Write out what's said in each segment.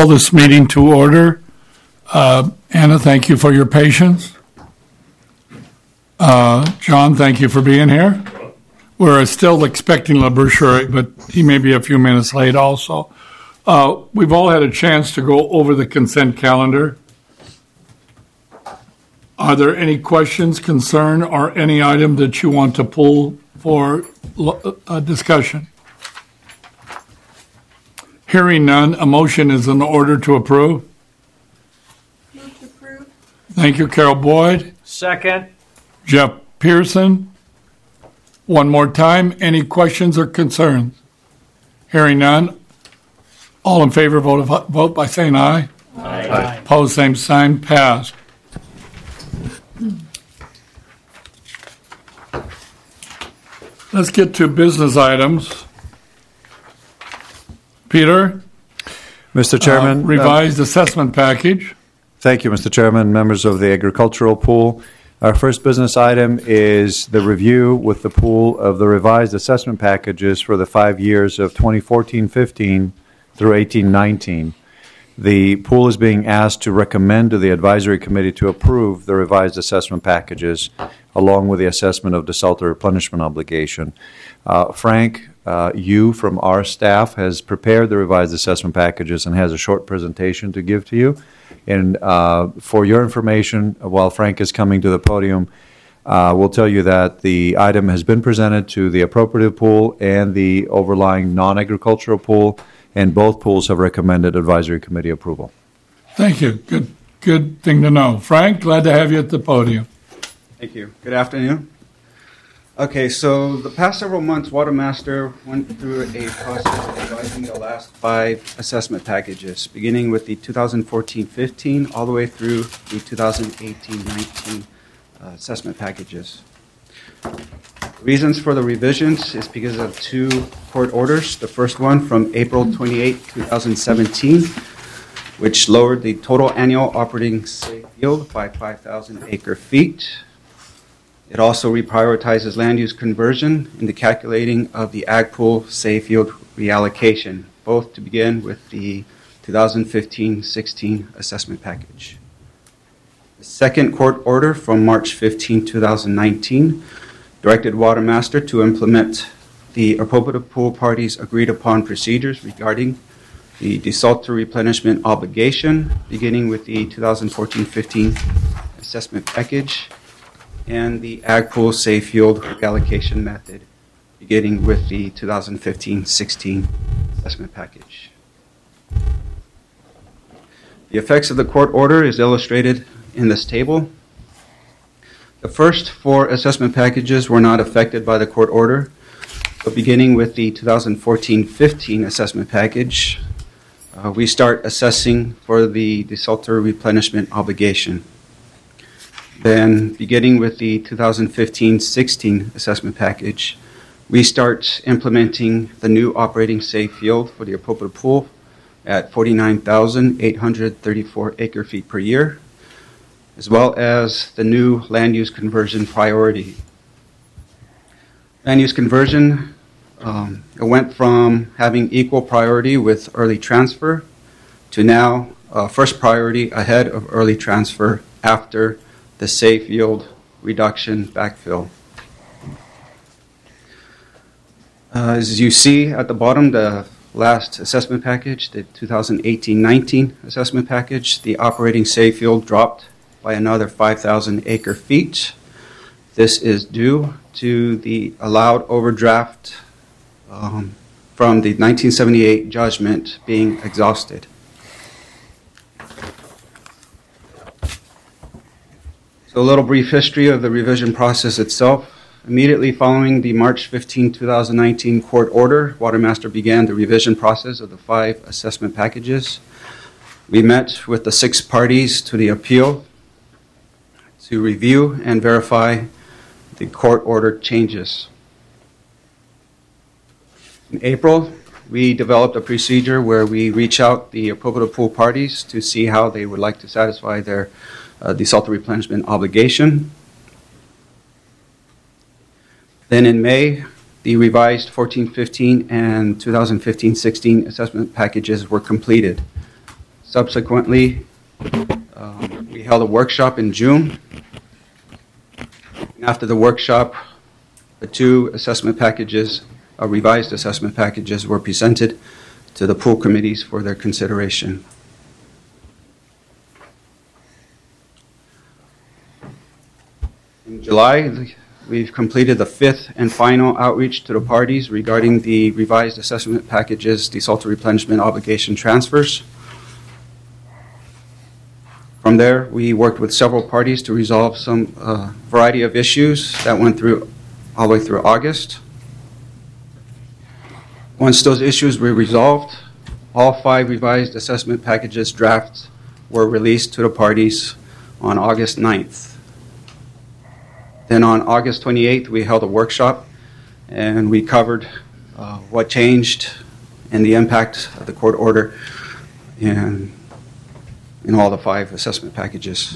call this meeting to order. Anna, thank you for your patience. John, thank you for being here. We're still expecting LaBoucherie, but he may be a few minutes late also. We've all had a chance to go over the consent calendar. Are there any questions, concern, or any item that you want to pull for discussion? Hearing none, a motion is in order to approve. Move to approve. Thank you, Carol Boyd. Second. Jeff Pearson. One more time, any questions or concerns? Hearing none, all in favor vote by saying aye. Aye. Opposed, same sign, passed. Let's get to business items. Peter? Mr. Chairman. Revised assessment package. Thank you, Mr. Chairman, members of the agricultural pool. Our first business item is the review with the pool of the revised assessment packages for the 5 years of 2014-15 through 18-19. The pool is being asked to recommend to the advisory committee to approve the revised assessment packages along with the assessment of desalter replenishment obligation. Frank Yu from our staff has prepared the revised assessment packages and has a short presentation to give to you. And for your information, while Frank is coming to the podium, we'll tell you that the item has been presented to the appropriative pool and the overlying non-agricultural pool, and both pools have recommended advisory committee approval. Thank you. Good thing to know. Frank, glad to have you at the podium. Thank you. Good afternoon. Okay, so the past several months, Watermaster went through a process of revising the last 5 assessment packages, beginning with the 2014-15 all the way through the 2018-19 assessment packages. Reasons for the revisions is because of 2 court orders. The first one from April 28, 2017, which lowered the total annual operating safe yield by 5,000 acre-feet. It also reprioritizes land use conversion in the calculating of the ag pool safe yield reallocation, both to begin with the 2015-16 assessment package. The second court order from March 15, 2019 directed Watermaster to implement the appropriate pool parties agreed upon procedures regarding the desalter replenishment obligation, beginning with the 2014-15 assessment package, and the ag pool safe yield reallocation method, beginning with the 2015-16 assessment package. The effects of the court order is illustrated in this table. The first 4 assessment packages were not affected by the court order, but beginning with the 2014-15 assessment package, we start assessing for the desalter replenishment obligation. Then, beginning with the 2015-16 assessment package, we start implementing the new operating safe yield for the appropriate pool at 49,834 acre-feet per year, as well as the new land use conversion priority. Land use conversion it went from having equal priority with early transfer to now first priority ahead of early transfer after the safe yield reduction backfill. As you see at the bottom, the last assessment package, the 2018-19 assessment package, the operating safe yield dropped by another 5,000 acre-feet. This is due to the allowed overdraft from the 1978 judgment being exhausted. So a little brief history of the revision process itself. Immediately following the March 15, 2019 court order, Watermaster began the revision process of the 5 assessment packages. We met with the 6 parties to the appeal to review and verify the court order changes. In April, we developed a procedure where we reach out the appropriate pool parties to see how they would like to satisfy their desalter replenishment obligation. Then in May, the revised 14-15 and 2015-16 assessment packages were completed. Subsequently, we held a workshop in June. After the workshop, the two assessment packages, revised assessment packages, were presented to the pool committees for their consideration. In July, we've completed the fifth and final outreach to the parties regarding the revised assessment packages, desalter replenishment obligation transfers. From there, we worked with several parties to resolve some variety of issues that went through all the way through August. Once those issues were resolved, all 5 revised assessment packages drafts were released to the parties on August 9th. Then on August 28th, we held a workshop and we covered what changed and the impact of the court order in all the 5 assessment packages.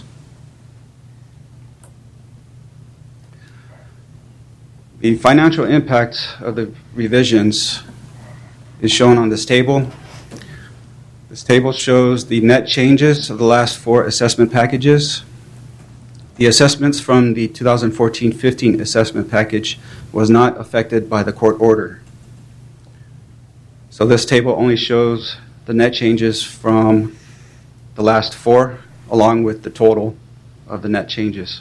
The financial impact of the revisions is shown on this table. This table shows the net changes of the last 4 assessment packages. The assessments from the 2014-15 assessment package was not affected by the court order. So this table only shows the net changes from the last 4, along with the total of the net changes.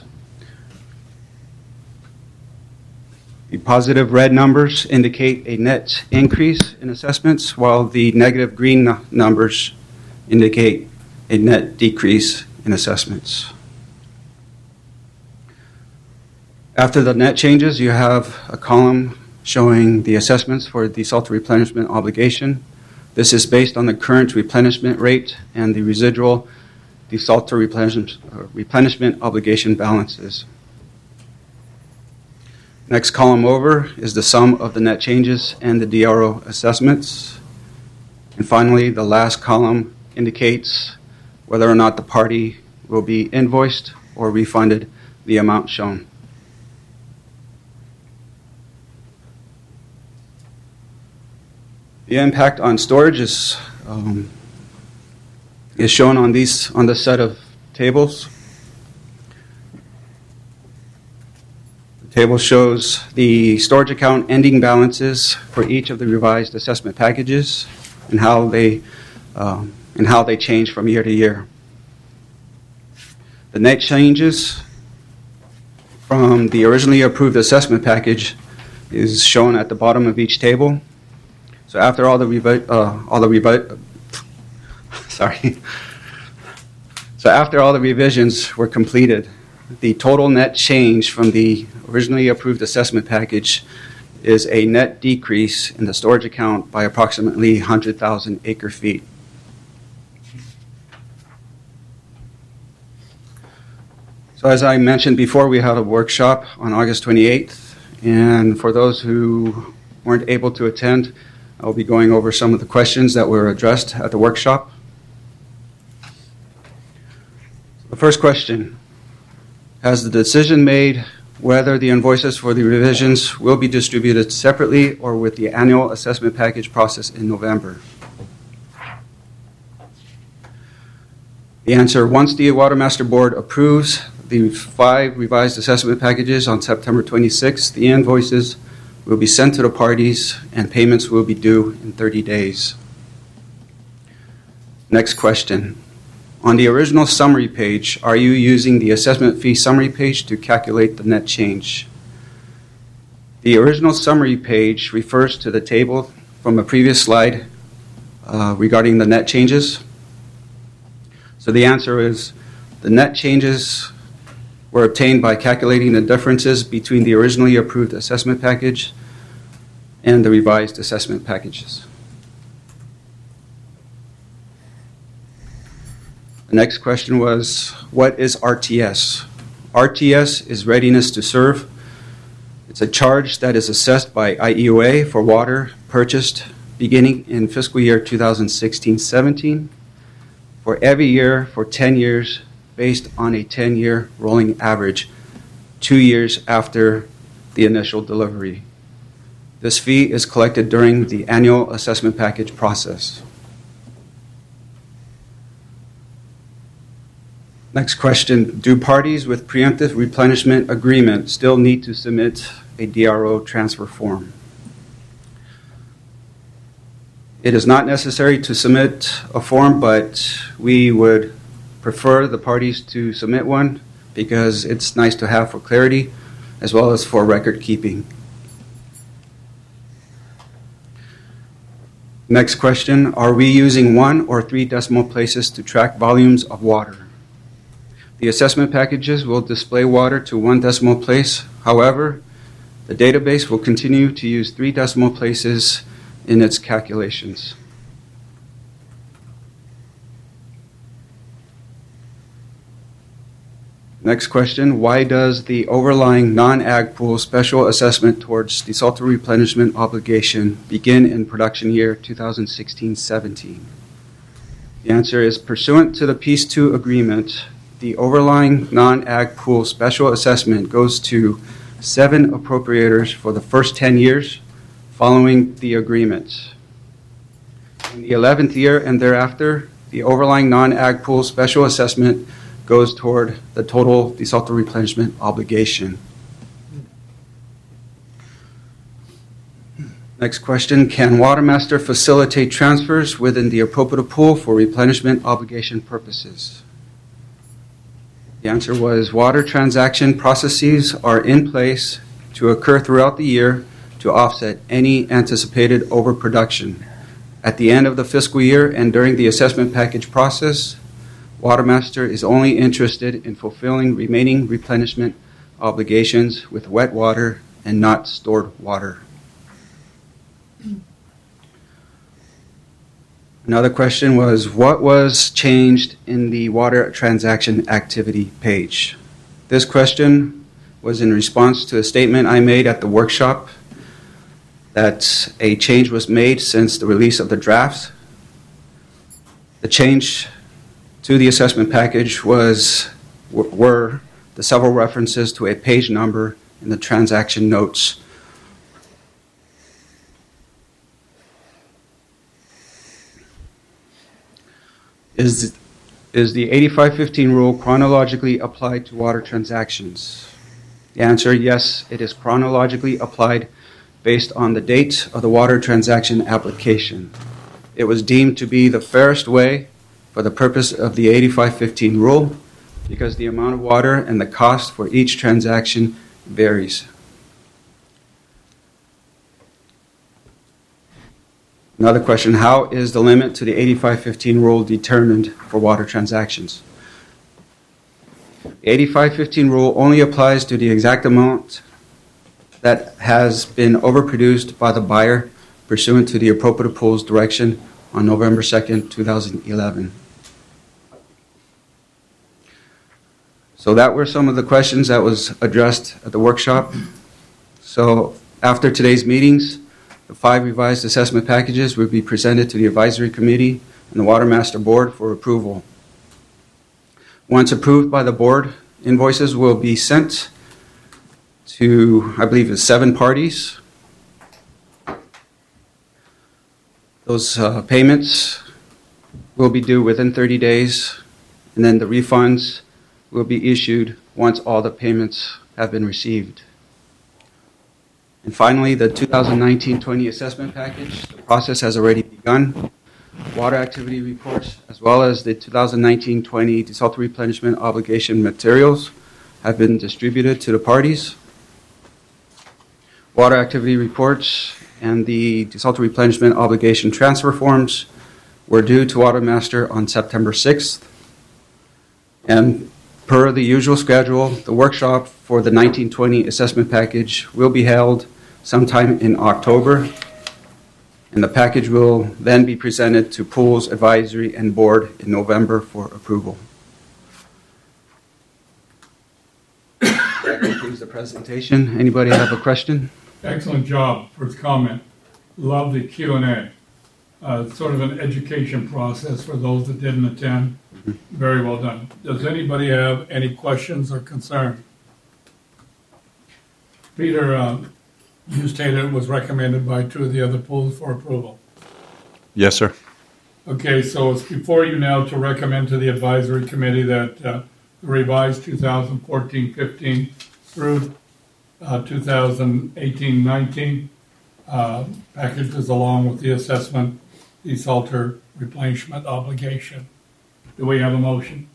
The positive red numbers indicate a net increase in assessments, while the negative green numbers indicate a net decrease in assessments. After the net changes, you have a column showing the assessments for the desalter replenishment obligation. This is based on the current replenishment rate and the residual desalter replenishment obligation balances. Next column over is the sum of the net changes and the DRO assessments. And finally, the last column indicates whether or not the party will be invoiced or refunded the amount shown. The impact on storage is shown on this set of tables. The table shows the storage account ending balances for each of the revised assessment packages and how they change from year to year. The net changes from the originally approved assessment package is shown at the bottom of each table. So after all the revisions were completed, the total net change from the originally approved assessment package is a net decrease in the storage account by approximately 100,000 acre-feet. So as I mentioned before, we had a workshop on August 28th, and for those who weren't able to attend, I'll be going over some of the questions that were addressed at the workshop. The first question: has the decision made whether the invoices for the revisions will be distributed separately or with the annual assessment package process in November? The answer: once the Water Master Board approves the 5 revised assessment packages on September 26th, the invoices will be sent to the parties and payments will be due in 30 days. Next question. On the original summary page, are you using the assessment fee summary page to calculate the net change? The original summary page refers to the table from a previous slide regarding the net changes. So the answer is the net changes were obtained by calculating the differences between the originally approved assessment package and the revised assessment packages. The next question was, what is RTS? RTS is readiness to serve. It's a charge that is assessed by IEOA for water purchased beginning in fiscal year 2016-17 for every year for 10 years based on a 10-year rolling average, 2 years after the initial delivery. This fee is collected during the annual assessment package process. Next question, do parties with preemptive replenishment agreement still need to submit a DRO transfer form? It is not necessary to submit a form, but we would prefer the parties to submit one because it's nice to have for clarity as well as for record keeping. Next question, are we using 1 or 3 decimal places to track volumes of water? The assessment packages will display water to 1 decimal place. However, the database will continue to use 3 decimal places in its calculations. Next question, why does the overlying non-ag pool special assessment towards desalter replenishment obligation begin in production year 2016-17? The answer is pursuant to the Peace 2 agreement, the overlying non-ag pool special assessment goes to 7 appropriators for the first 10 years following the agreement. In the 11th year and thereafter, the overlying non-ag pool special assessment goes toward the total desalter replenishment obligation. Next question, can Watermaster facilitate transfers within the appropriate pool for replenishment obligation purposes? The answer was water transaction processes are in place to occur throughout the year to offset any anticipated overproduction. At the end of the fiscal year and during the assessment package process, Watermaster is only interested in fulfilling remaining replenishment obligations with wet water and not stored water. Another question was, what was changed in the water transaction activity page? This question was in response to a statement I made at the workshop that a change was made since the release of the drafts. The change to the assessment package were the several references to a page number in the transaction notes. Is the 8515 rule chronologically applied to water transactions? The answer, yes, it is chronologically applied based on the date of the water transaction application. It was deemed to be the fairest way for the purpose of the 8515 rule because the amount of water and the cost for each transaction varies. Another question, how is the limit to the 8515 rule determined for water transactions? The 8515 rule only applies to the exact amount that has been overproduced by the buyer pursuant to the appropriate pool's direction on November 2nd, 2011. So that were some of the questions that was addressed at the workshop. So after today's meetings, the 5 revised assessment packages will be presented to the advisory committee and the Watermaster board for approval. Once approved by the board, invoices will be sent to, I believe it's 7 parties. Those payments will be due within 30 days, and then the refunds will be issued once all the payments have been received. And finally, the 2019-20 assessment package, the process has already begun. Water activity reports, as well as the 2019-20 desalter replenishment obligation materials have been distributed to the parties. Water activity reports and the desalter replenishment obligation transfer forms were due to Watermaster on September 6th. And per the usual schedule, the workshop for the 1920 assessment package will be held sometime in October, and the package will then be presented to Pools Advisory and Board in November for approval. That concludes the presentation. Anybody have a question? Excellent job. First comment. Love the Q&A. Sort of an education process for those that didn't attend. Very well done. Does anybody have any questions or concerns? Peter, you stated it was recommended by 2 of the other pools for approval. Yes, sir. Okay, so it's before you now to recommend to the advisory committee that the revised 2014-15 through 2018-19 packages along with the assessment desalter replenishment obligation. Do we have a motion?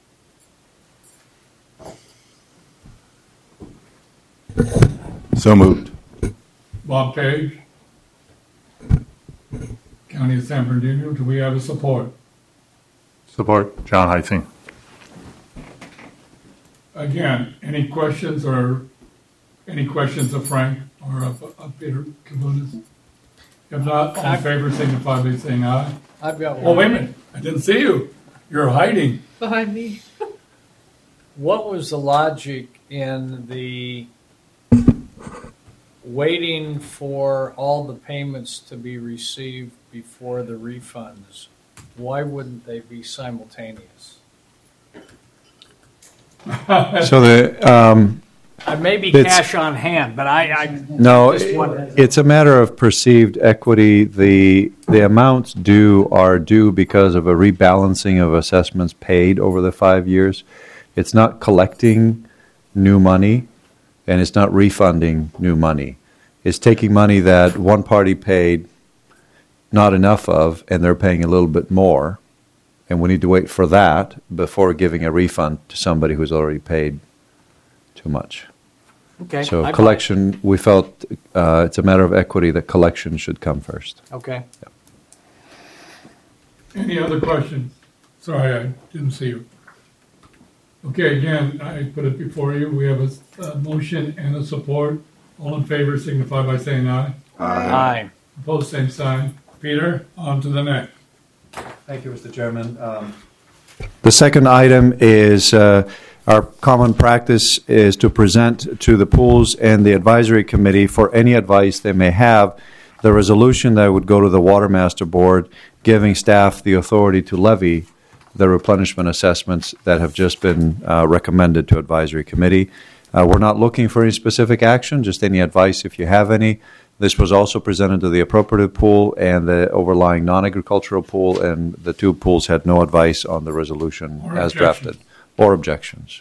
So moved. Bob Page, County of San Bernardino. Do we have a support? Support. John Heising. Again, any questions of Frank or of Peter Kabunas? If not, all in favor signify by saying aye. I've got one. Oh, wait a minute. I didn't see you. You're hiding. Behind me. What was the logic in the waiting for all the payments to be received before the refunds? Why wouldn't they be simultaneous? So Maybe It's- cash on hand, but I no, just wondered. it's a matter of perceived equity. The amounts due are due because of a rebalancing of assessments paid over the 5 years. It's not collecting new money, and it's not refunding new money. It's taking money that one party paid not enough of, and they're paying a little bit more, and we need to wait for that before giving a refund to somebody who's already paid too much. Okay. So I buy it. collection, we felt it's a matter of equity that collection should come first. Okay. Any other questions? Sorry, I didn't see you. Okay, again, I put it before you. We have a motion and a support. All in favor signify by saying aye. Aye. Opposed, same sign. Peter, on to the next. Thank you, Mr. Chairman. The second item is our common practice is to present to the pools and the advisory committee for any advice they may have the resolution that would go to the Water Master Board, giving staff the authority to levy the replenishment assessments that have just been recommended to advisory committee. We're not looking for any specific action, just any advice if you have any. This was also presented to the appropriative pool and the overlying non-agricultural pool, and the two pools had no advice on the resolution Or as objections. drafted or objections.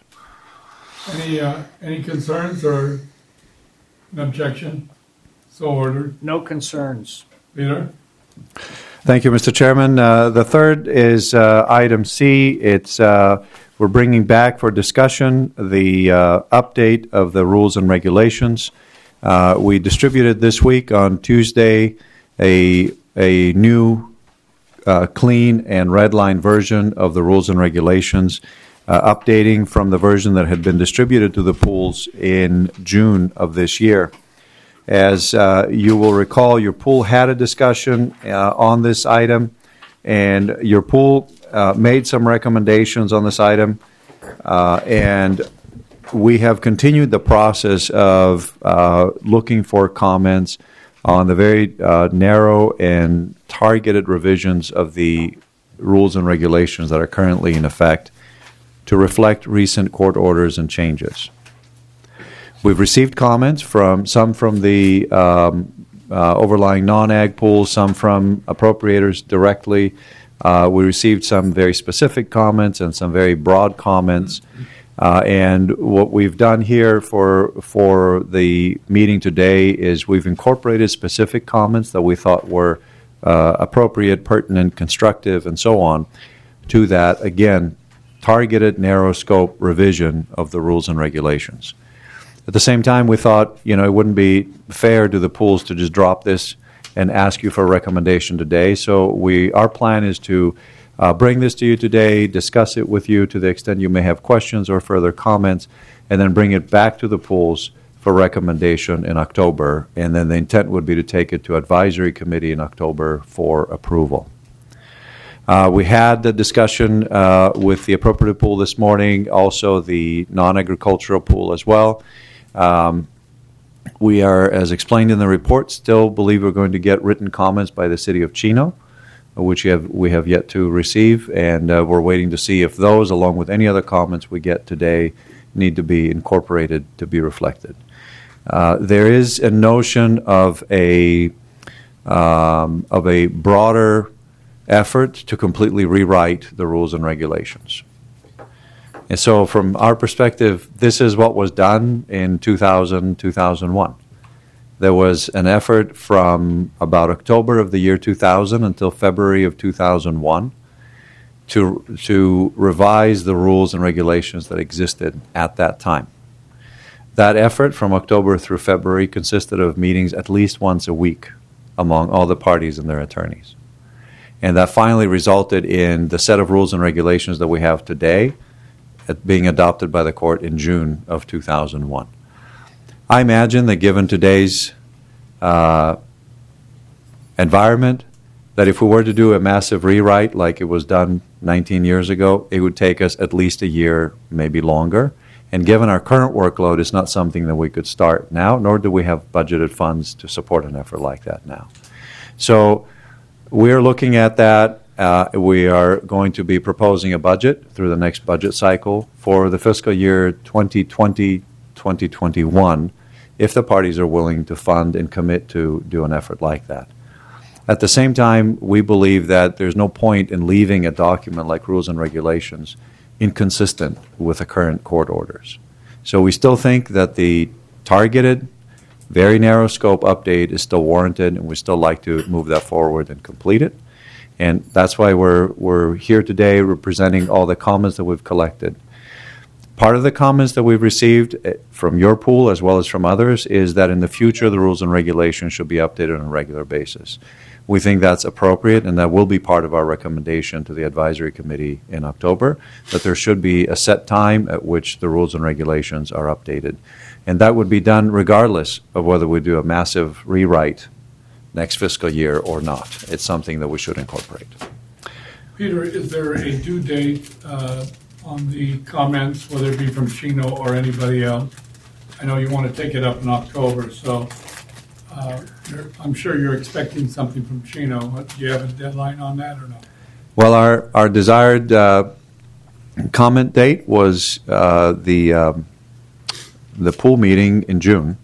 Any concerns or an objection? So ordered. No concerns. Peter? Thank you, Mr. Chairman. The third is item C. It's we're bringing back for discussion the update of the rules and regulations. We distributed this week on Tuesday a new clean and red line version of the rules and regulations, updating from the version that had been distributed to the pools in June of this year. As you will recall, your pool had a discussion on this item, and your pool made some recommendations on this item, and we have continued the process of looking for comments on the very narrow and targeted revisions of the rules and regulations that are currently in effect to reflect recent court orders and changes. We've received comments from the overlying non-ag pools, some from appropriators directly. We received some very specific comments and some very broad comments. And what we've done here for the meeting today is we've incorporated specific comments that we thought were appropriate, pertinent, constructive, and so on to that, again, targeted, narrow scope revision of the rules and regulations. At the same time, we thought, it wouldn't be fair to the pools to just drop this and ask you for a recommendation today. So our plan is to bring this to you today, discuss it with you to the extent you may have questions or further comments, and then bring it back to the pools for recommendation in October. And then the intent would be to take it to advisory committee in October for approval. We had the discussion with the appropriative pool this morning, also the non-agricultural pool as well. We are, as explained in the report, still believe we're going to get written comments by the city of Chino, which we have yet to receive, and we're waiting to see if those, along with any other comments we get today, need to be incorporated to be reflected. There is a notion of a broader effort to completely rewrite the rules and regulations. And so from our perspective, this is what was done in 2000, 2001. There was an effort from about October of the year 2000 until February of 2001 to revise the rules and regulations that existed at that time. That effort from October through February consisted of meetings at least once a week among all the parties and their attorneys. And that finally resulted in the set of rules and regulations that we have today being adopted by the court in June of 2001. I imagine that given today's environment, that if we were to do a massive rewrite like it was done 19 years ago, it would take us at least a year, maybe longer. And given our current workload, it's not something that we could start now, nor do we have budgeted funds to support an effort like that now. So we're looking at that. We are going to be proposing a budget through the next budget cycle for the fiscal year 2020-2021, if the parties are willing to fund and commit to do an effort like that. At the same time, we believe that there's no point in leaving a document like rules and regulations inconsistent with the current court orders. So we still think that the targeted, very narrow scope update is still warranted, and we still like to move that forward and complete it. And that's why we're here today representing all the comments that we've collected. Part of the comments that we've received from your pool as well as from others is that in the future the rules and regulations should be updated on a regular basis. We think that's appropriate, and that will be part of our recommendation to the advisory committee in October, that there should be a set time at which the rules and regulations are updated. And that would be done regardless of whether we do a massive rewrite next fiscal year or not. It's something that we should incorporate. Peter, is there a due date on the comments, whether it be from Chino or anybody else? I know you want to take it up in October, so I'm sure you're expecting something from Chino. Do you have a deadline on that or not? Well, our desired comment date was the pool meeting in June.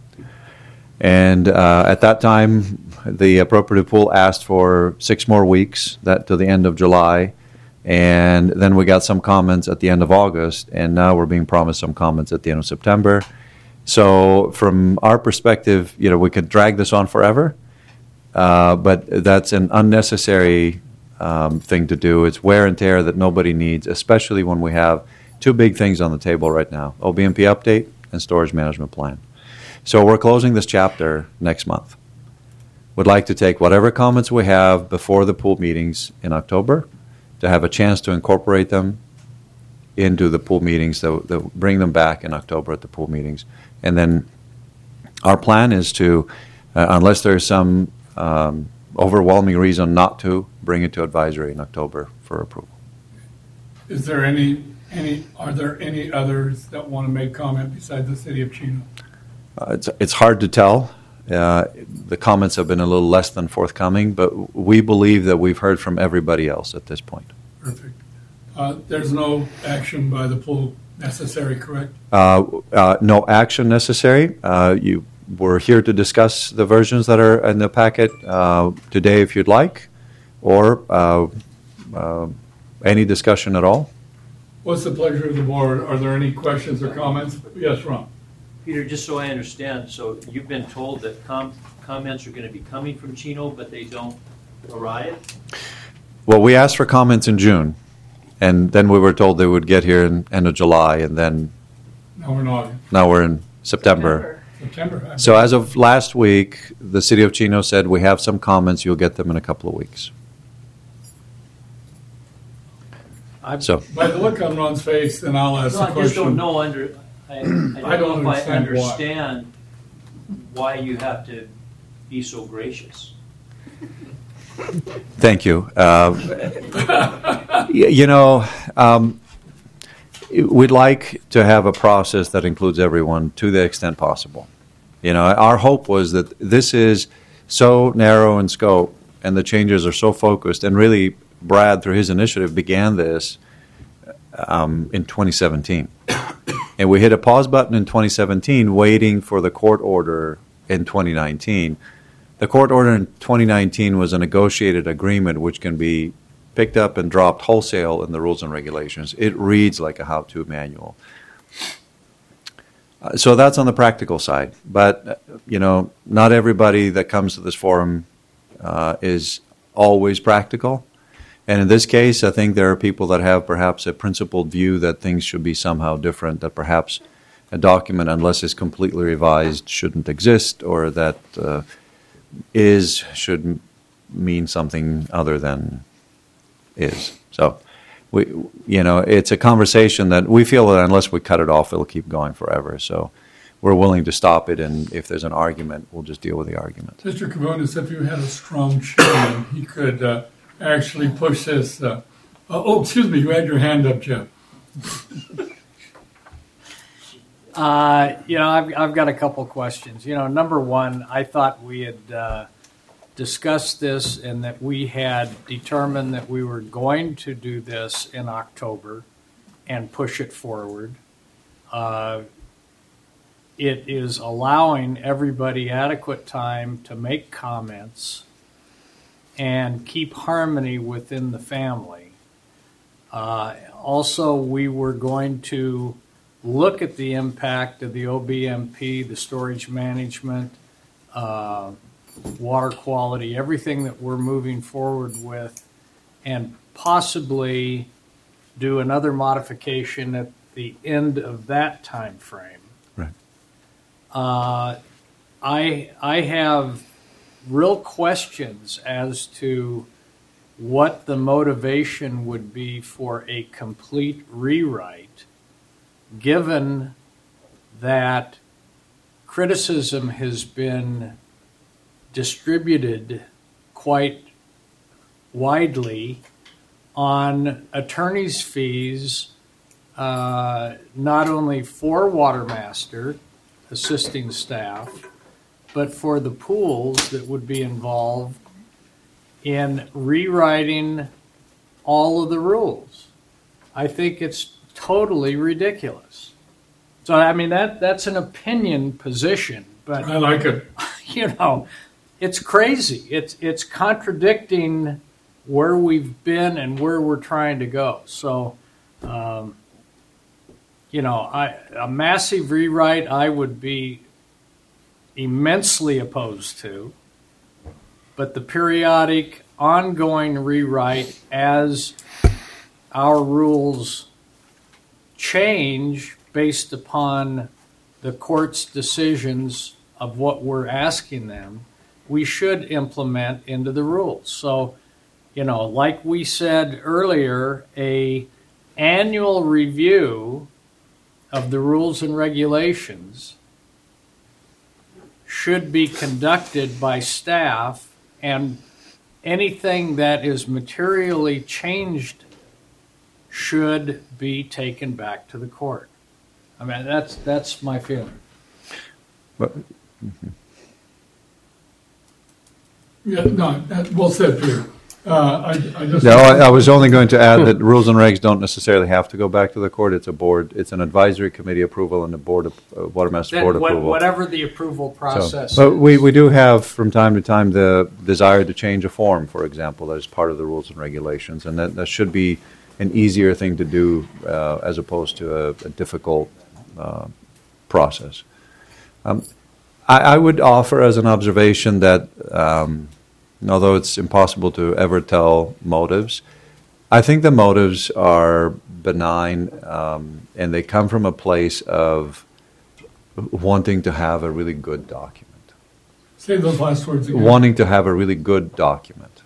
And at that time, the appropriate pool asked for 6 more weeks, that to the end of July. And then we got some comments at the end of August, and now we're being promised some comments at the end of September. So from our perspective, we could drag this on forever, but that's an unnecessary thing to do. It's wear and tear that nobody needs, especially when we have 2 big things on the table right now, OBMP update and storage management plan. So we're closing this chapter next month. Would like to take whatever comments we have before the pool meetings in October to have a chance to incorporate them into the pool meetings, that bring them back in October at the pool meetings. And then our plan is to, unless there's some overwhelming reason not to, bring it to advisory in October for approval. Is there are there any others that want to make comment besides the city of Chino? It's hard to tell. The comments have been a little less than forthcoming, but we believe that we've heard from everybody else at this point. Perfect. There's no action by the pool necessary, correct? No action necessary. You were here to discuss the versions that are in the packet today if you'd like, or any discussion at all. What's the pleasure of the board? Are there any questions or comments? Yes, Ron. Peter, just so I understand, so you've been told that comments are going to be coming from Chino, but they don't arrive? Well, we asked for comments in June, and then we were told they would get here in end of July, and then No, we're not. now we're in September. September. So as of last week, the city of Chino said, we have some comments, you'll get them in a couple of weeks. So By the look on Ron's face, then I'll ask No, the I just question. don't know. I don't know if I understand why. understand why you have to be so gracious. thank you. We'd like to have a process that includes everyone to the extent possible. Our hope was that this is so narrow in scope and the changes are so focused, and really Brad, through his initiative, began this in 2017. And we hit a pause button in 2017 waiting for the court order in 2019. The court order in 2019 was a negotiated agreement which can be picked up and dropped wholesale in the rules and regulations. It reads like a how-to manual. So that's on the practical side. But, not everybody that comes to this forum is always practical. And in this case, I think there are people that have perhaps a principled view that things should be somehow different, that perhaps a document, unless it's completely revised, shouldn't exist, or that should mean something other than is. So, it's a conversation that we feel that unless we cut it off, it'll keep going forever. So we're willing to stop it, and if there's an argument, we'll just deal with the argument. Mr. Kavonis, if you had a strong chairman, he could actually push this. Excuse me, you had your hand up, Jeff. I've got a couple questions. Number one, I thought we had discussed this and that we had determined that we were going to do this in October and push it forward. It is allowing everybody adequate time to make comments and keep harmony within the family. Also, we were going to look at the impact of the OBMP, the storage management, water quality, everything that we're moving forward with, and possibly do another modification at the end of that time frame. Right. I have real questions as to what the motivation would be for a complete rewrite, given that criticism has been distributed quite widely on attorneys' fees, not only for Watermaster assisting staff, but for the pools that would be involved in rewriting all of the rules. I think it's totally ridiculous. So, that's an opinion position, but I like it. It's crazy. It's contradicting where we've been and where we're trying to go. So, a massive rewrite I would be immensely opposed to, but the periodic, ongoing rewrite as our rules change based upon the court's decisions of what we're asking them, we should implement into the rules. So, like we said earlier, a annual review of the rules and regulations should be conducted by staff, and anything that is materially changed should be taken back to the court. That's my feeling. But, Yeah, no, well said, Peter. I was only going to add that rules and regs don't necessarily have to go back to the court. It's an advisory committee approval and a Watermaster board approval. Whatever the approval process But is. we do have from time to time the desire to change a form, for example, that is part of the rules and regulations, and that should be an easier thing to do as opposed to a difficult process. I would offer as an observation that although it's impossible to ever tell motives, I think the motives are benign, and they come from a place of wanting to have a really good document. Say those last words again. Wanting to have a really good document.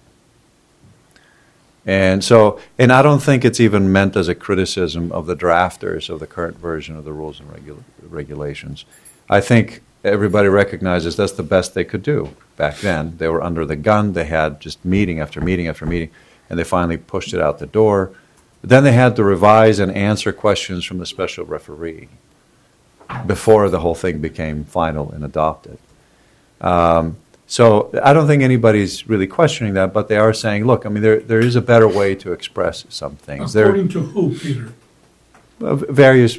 And I don't think it's even meant as a criticism of the drafters of the current version of the rules and regulations. I think everybody recognizes that's the best they could do. Back then, they were under the gun. They had just meeting after meeting after meeting, and they finally pushed it out the door. But then they had to revise and answer questions from the special referee before the whole thing became final and adopted. So I don't think anybody's really questioning that, but they are saying, look, there is a better way to express some things. According to who, Peter? Various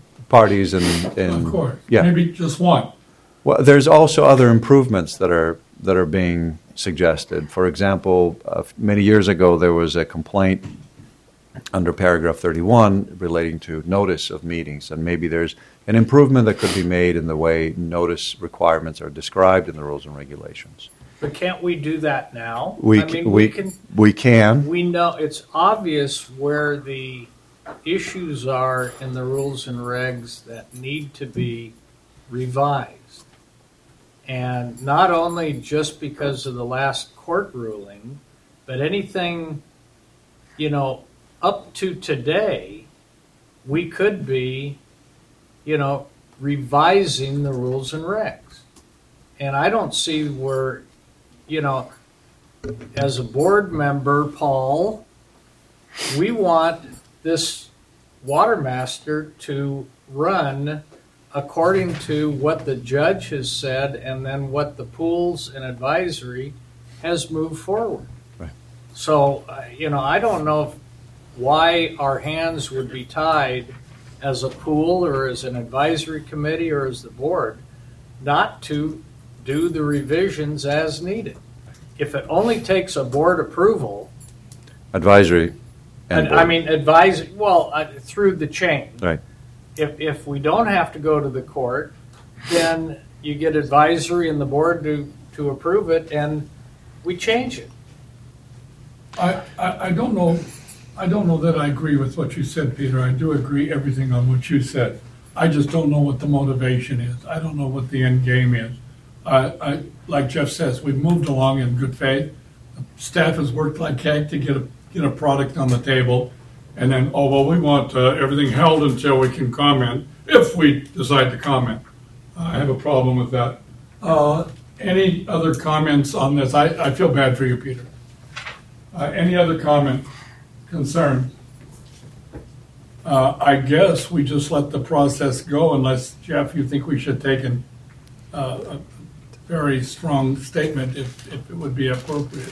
parties and Of course. Yeah. Maybe just one. Well, there's also other improvements that are that are being suggested. For example, many years ago, there was a complaint under paragraph 31 relating to notice of meetings, and maybe there's an improvement that could be made in the way notice requirements are described in the rules and regulations. But can't we do that now? We can. We know it's obvious where the issues are in the rules and regs that need to be revised. And not only just because of the last court ruling, but anything, up to today, we could be, revising the rules and regs. And I don't see where, as a board member, Paul, we want this water master to run according to what the judge has said and then what the pools and advisory has moved forward. Right. So, I don't know why our hands would be tied as a pool or as an advisory committee or as the board not to do the revisions as needed. If it only takes a board approval, Advisory. And board. through the chain. Right. If we don't have to go to the court, then you get advisory and the board to approve it, and we change it. I don't know. I don't know that I agree with what you said, Peter. I do agree everything on what you said. I just don't know what the motivation is. I don't know what the end game is. Like Jeff says, we've moved along in good faith. The staff has worked like heck to get a product on the table, and then, we want everything held until we can comment, if we decide to comment. I have a problem with that. Any other comments on this? I feel bad for you, Peter. Any other comment, concern? I guess we just let the process go, unless, Jeff, you think we should take a very strong statement if it would be appropriate.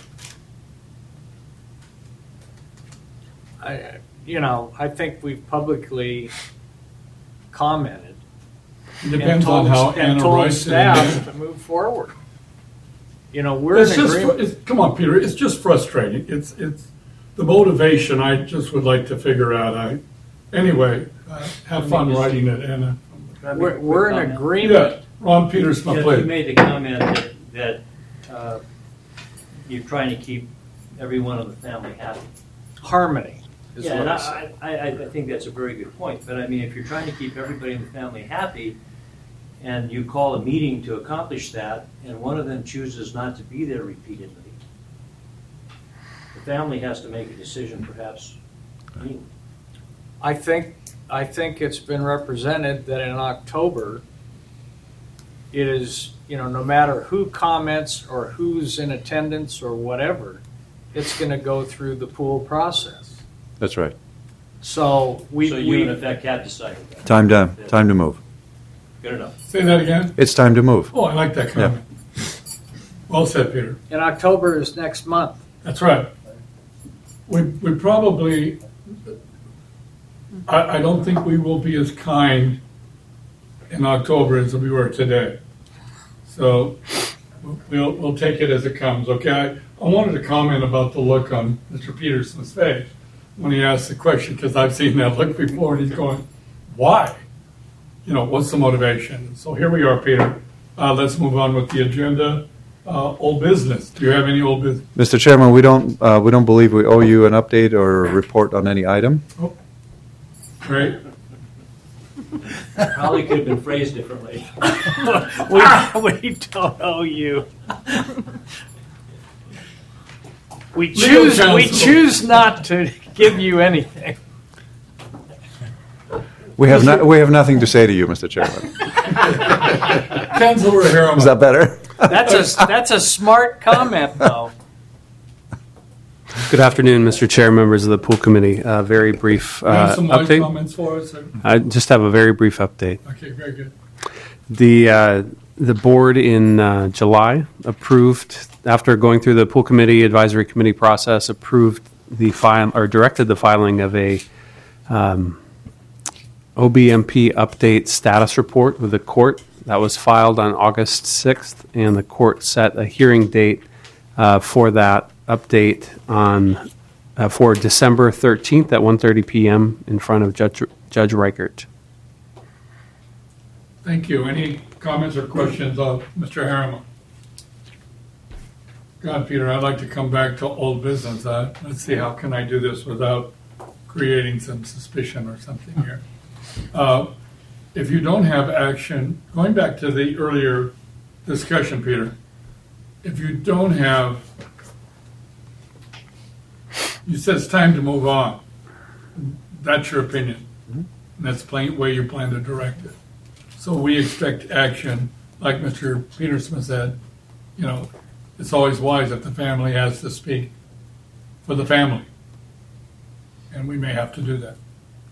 I think we've publicly commented. It depends on how Anna told writes staff it. to move forward. We're in agreement. Come on, Peter. It's just frustrating. It's the motivation. I just would like to figure out. Have fun writing it, Anna. We're in agreement. Yeah, Ron Peters, my You plate. made the comment that you're trying to keep everyone in the family happy. Harmony is Yeah, what and I said. I think that's a very good point. But if you're trying to keep everybody in the family happy, and you call a meeting to accomplish that, and one of them chooses not to be there repeatedly, the family has to make a decision, perhaps. I think it's been represented that in October, it is, no matter who comments or who's in attendance or whatever, it's going to go through the pool process. That's right. So So you, in effect, have decided that. Time to move. Good enough. Say that again. It's time to move. Oh, I like that comment. Well said, Peter. in October is next month. That's right. We probably. I don't think we will be as kind in October as we were today. So we'll take it as it comes. Okay. I wanted to comment about the look on Mr. Peterson's face when he asked the question, because I've seen that look before, and he's going, "Why? What's the motivation?" So here we are, Peter. Let's move on with the agenda. Old business. Do you have any old business? Mr. Chairman, we don't believe we owe you an update or a report on any item. Oh, great. Probably could have been phrased differently. We don't owe you. We choose not to give you anything. We have nothing to say to you, Mr. Chairman. Ken's over here. Is that better? That's a smart comment, though. Good afternoon, Mr. Chair, members of the pool committee. Very brief You have some wise update. comments for us? Or? I just have a very brief update. Okay, very good. The board in July approved, after going through the pool committee advisory committee process, approved directed the filing of a OBMP update status report with the court That was filed on August 6th, and the court set a hearing date for that update on for December 13th at 1:30 p.m. in front of Judge Reichert. Thank you. Any comments or questions of Mr. Harriman? God, Peter, I'd like to come back to old business. Let's see, how can I do this without creating some suspicion or something here? If you don't have action, going back to the earlier discussion, Peter, if you don't have, you said it's time to move on. That's your opinion. And that's the way you plan to direct it. So we expect action, like Mr. Peterson said, it's always wise if the family has to speak for the family. And we may have to do that.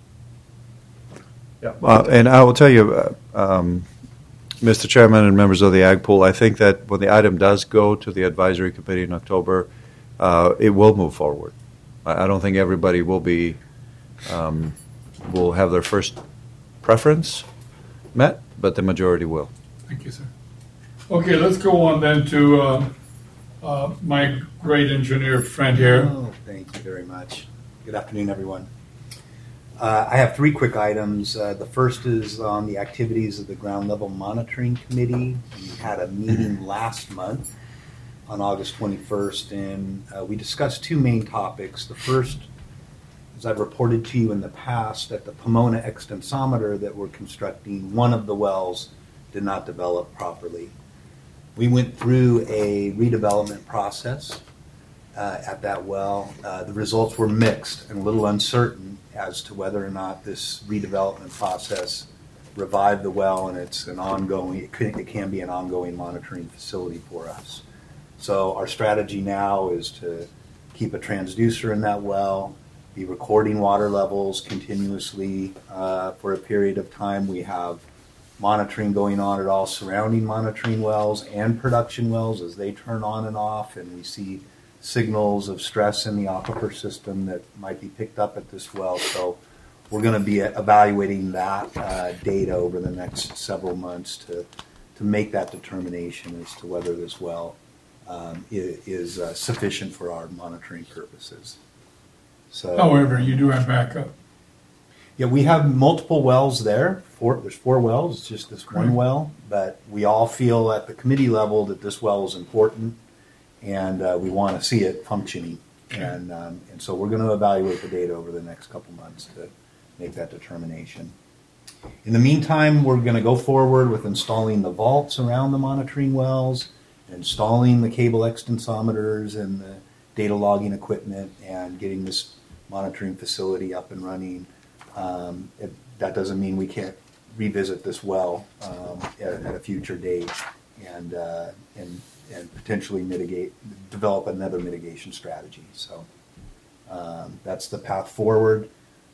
Yeah. And I will tell you, Mr. Chairman and members of the Ag Pool, I think that when the item does go to the advisory committee in October, it will move forward. I don't think everybody will have their first preference met, but the majority will. Thank you, sir. Okay, let's go on then to my great engineer friend here. Oh, thank you very much. Good afternoon, everyone. I have three quick items. The first is on the activities of the Ground Level Monitoring Committee. We had a meeting last month on August 21st, and we discussed two main topics. The first, as I've reported to you in the past, at the Pomona extensometer that we're constructing, one of the wells did not develop properly. We went through a redevelopment process at that well. The results were mixed and a little uncertain as to whether or not this redevelopment process revived the well, and it's an ongoing, it can be an ongoing monitoring facility for us. So our strategy now is to keep a transducer in that well, be recording water levels continuously for a period of time. We have monitoring going on at all surrounding monitoring wells and production wells as they turn on and off, and we see signals of stress in the aquifer system that might be picked up at this well. So we're going to be evaluating that data over the next several months to make that determination as to whether this well is sufficient for our monitoring purposes. So, however, you do have backup. Yeah, we have multiple wells there. There's 4 wells. It's just this one well, but we all feel at the committee level that this well is important, and we want to see it functioning. And so we're going to evaluate the data over the next couple months to make that determination. In the meantime, we're going to go forward with installing the vaults around the monitoring wells, installing the cable extensometers and the data logging equipment, and getting this monitoring facility up and running. That doesn't mean we can't revisit this well at a future date and potentially develop another mitigation strategy. So that's the path forward.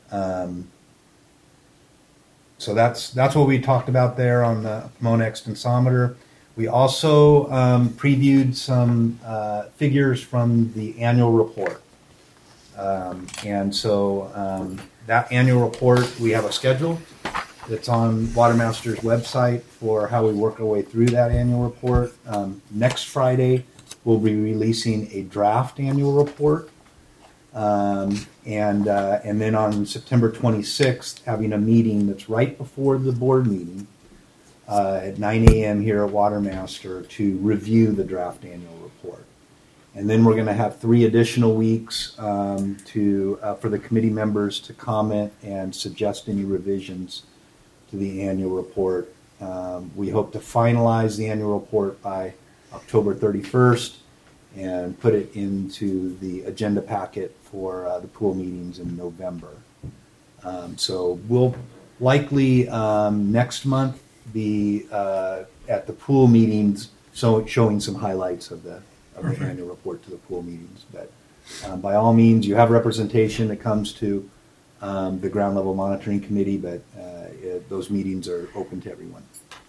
So that's what we talked about there on the Pomona extensometer. We also previewed some figures from the annual report. And so that annual report, we have a schedule that's on Watermaster's website for how we work our way through that annual report. Next Friday, we'll be releasing a draft annual report. And then on September 26th, having a meeting that's right before the board meeting at 9 a.m. here at Watermaster to review the draft annual report. And then we're going to have 3 additional weeks for the committee members to comment and suggest any revisions to the annual report. We hope to finalize the annual report by October 31st and put it into the agenda packet for the pool meetings in November. So we'll likely next month be at the pool meetings showing some highlights of the annual report to the pool meetings. But by all means, you have representation that comes to the Ground Level Monitoring Committee, but those meetings are open to everyone.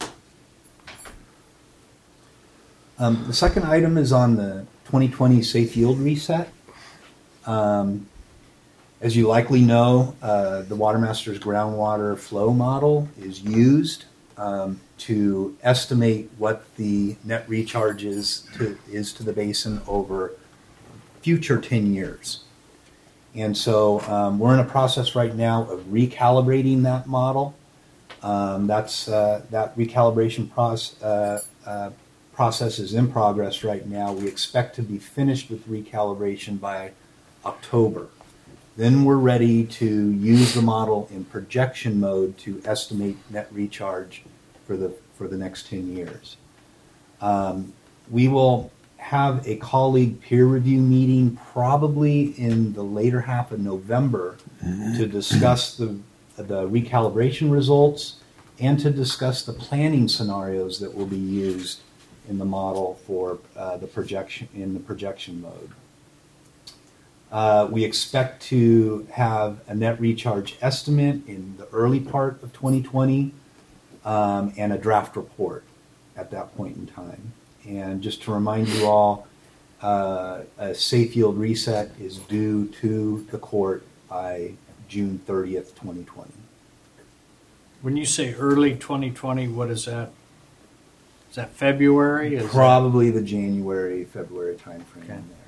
The second item is on the 2020 Safe Yield Reset. As you likely know, the Watermaster's groundwater flow model is used to estimate what the net recharge is to the basin over future 10 years. And so we're in a process right now of recalibrating that model. That recalibration process is in progress right now. We expect to be finished with recalibration by October. Then we're ready to use the model in projection mode to estimate net recharge for the next 10 years. We will have a colleague peer review meeting probably in the later half of November to discuss the recalibration results and to discuss the planning scenarios that will be used in the model for the projection mode. We expect to have a net recharge estimate in the early part of 2020 and a draft report at that point in time. And just to remind you all, a safe yield reset is due to the court by June 30th, 2020. When you say early 2020, what is that? Is that February? Probably the January, February timeframe Okay. in there.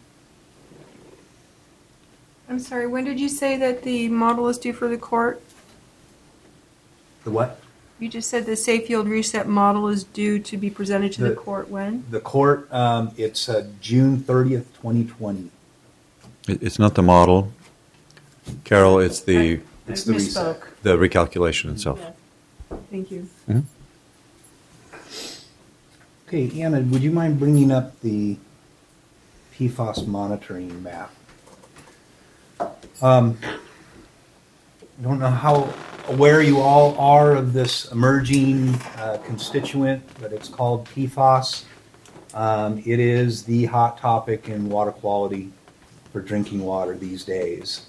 I'm sorry, when did you say that the model is due for the court? The what? You just said the safe yield reset model is due to be presented to the court when? The court, it's June 30th, 2020. It's not the model, Carol. It's the It's the reset. Misspoke. the recalculation itself. Yes. Thank you. Okay, Anna, would you mind bringing up the PFAS monitoring map? I don't know how aware you all are of this emerging constituent, but it's called PFAS. It is the hot topic in water quality for drinking water these days.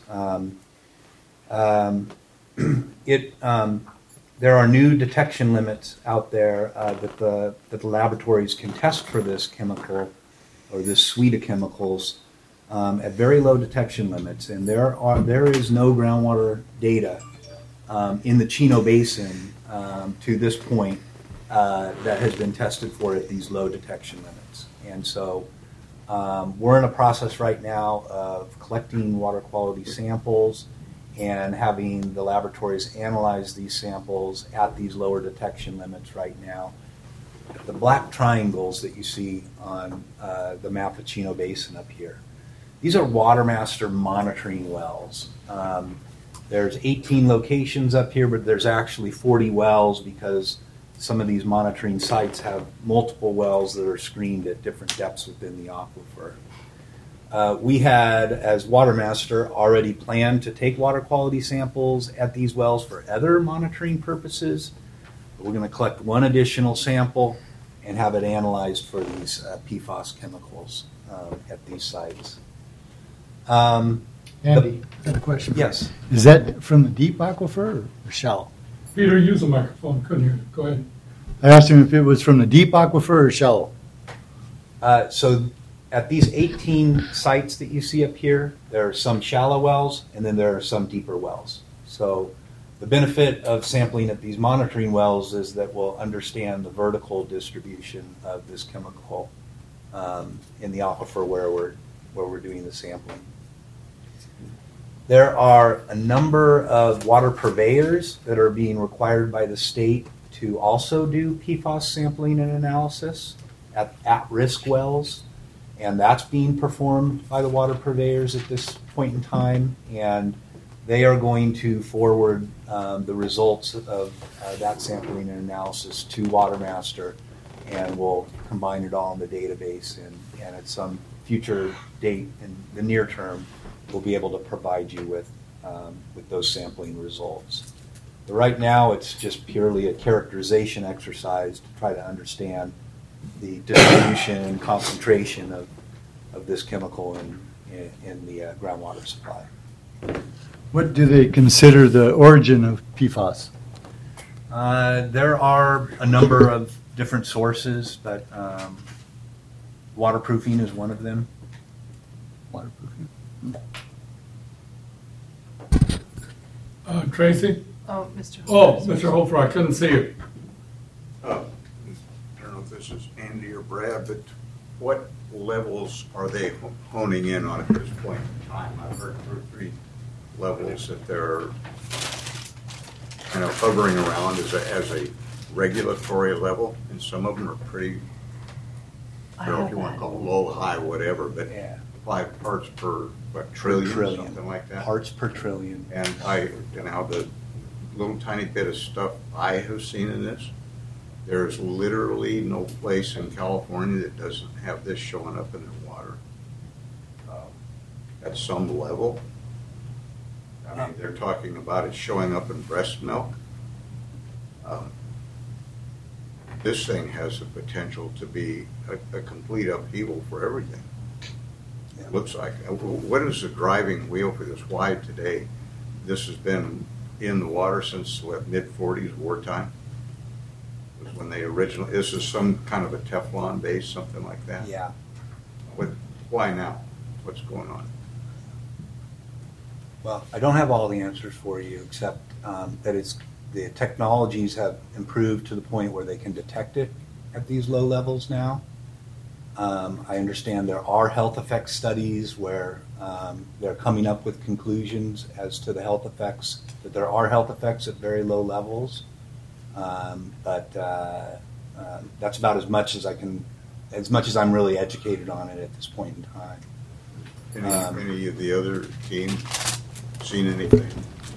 There are new detection limits out there that the laboratories can test for this chemical or this suite of chemicals at very low detection limits, and there is no groundwater data in the Chino Basin to this point that has been tested for at these low detection limits. And so we're in a process right now of collecting water quality samples and having the laboratories analyze these samples at these lower detection limits right now. The black triangles that you see on the map of Chino Basin up here, these are WaterMaster monitoring wells. There's 18 locations up here, but there's actually 40 wells because some of these monitoring sites have multiple wells that are screened at different depths within the aquifer. We had, as WaterMaster, already planned to take water quality samples at these wells for other monitoring purposes. We're going to collect one additional sample and have it analyzed for these PFAS chemicals at these sites. Andy, got a question. Yes. Is that from the deep aquifer or shallow? Peter, use the microphone, couldn't you? Go ahead. I asked him if it was from the deep aquifer or shallow. So at these 18 sites that you see up here, there are some shallow wells and then there are some deeper wells. So the benefit of sampling at these monitoring wells is that we'll understand the vertical distribution of this chemical in the aquifer where we're doing the sampling. There are a number of water purveyors that are being required by the state to also do PFAS sampling and analysis at-risk wells, and that's being performed by the water purveyors at this point in time, and they are going to forward the results of that sampling and analysis to WaterMaster, and we'll combine it all in the database, and at some future date in the near term, we'll be able to provide you with those sampling results. But right now, it's just purely a characterization exercise to try to understand the distribution and concentration of this chemical in the groundwater supply. What do they consider the origin of PFAS? There are a number of different sources, but waterproofing is one of them. Waterproofing. Tracy? Oh, Mr. Oh, Hoffman. Mr. Hofer, I couldn't see you. this is Andy or Brad, but what levels are they honing in on at this point in time? I've heard 2 or 3 levels that they're kind of hovering around as a regulatory level, and some of them are pretty, I don't know if you want to call it low, high, whatever, but 5 parts per trillion, something like that. Parts per trillion. And how the little tiny bit of stuff I have seen in this, there's literally no place in California that doesn't have this showing up in their water at some level. I mean, they're talking about it showing up in breast milk. This thing has the potential to be a complete upheaval for everything. It looks like. What is the driving wheel for this? Why today? This has been in the water since mid-40s, wartime. Was when they originally. This is some kind of a Teflon base, something like that. Yeah. Why now? What's going on? Well, I don't have all the answers for you, except that the technologies have improved to the point where they can detect it at these low levels now. I understand there are health effects studies where they're coming up with conclusions as to the health effects, that there are health effects at very low levels. But that's about as much as I'm really educated on it at this point in time. Any of the other team seen anything?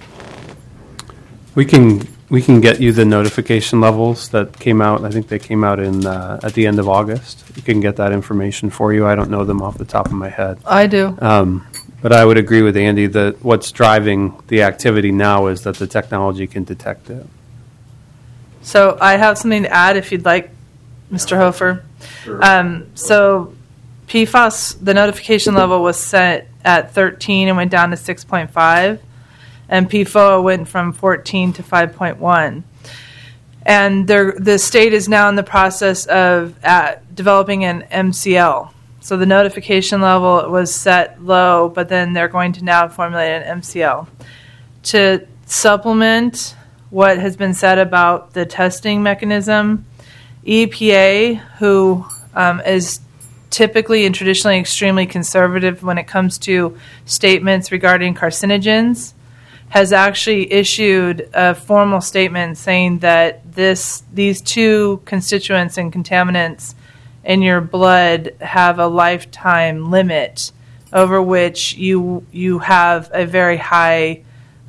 We can get you the notification levels that came out. I think they came out at the end of August. We can get that information for you. I don't know them off the top of my head. I do. But I would agree with Andy that what's driving the activity now is that the technology can detect it. So I have something to add if you'd like, Mr. Hofer. Sure. So PFAS, the notification level was set at 13 and went down to 6.5. And PFOA went from 14 to 5.1. And the state is now in the process of developing an MCL. So the notification level was set low, but then they're going to now formulate an MCL. To supplement what has been said about the testing mechanism, EPA, who is typically and traditionally extremely conservative when it comes to statements regarding carcinogens, has actually issued a formal statement saying that these 2 constituents and contaminants in your blood have a lifetime limit over which you have a very high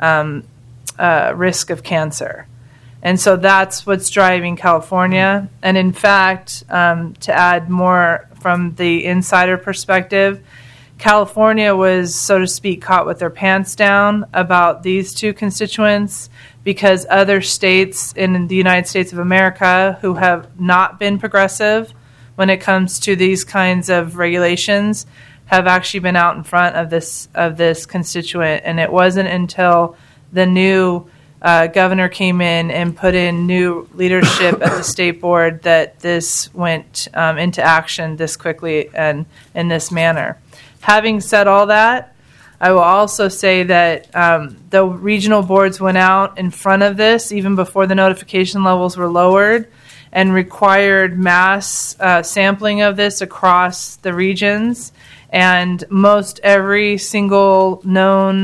risk of cancer. And so that's what's driving California. And in fact, to add more from the insider perspective, California was, so to speak, caught with their pants down about these 2 constituents because other states in the United States of America who have not been progressive when it comes to these kinds of regulations have actually been out in front of this constituent. And it wasn't until the new governor came in and put in new leadership at the state board that this went into action this quickly and in this manner. Having said all that, I will also say that the regional boards went out in front of this even before the notification levels were lowered and required mass sampling of this across the regions. And most every single known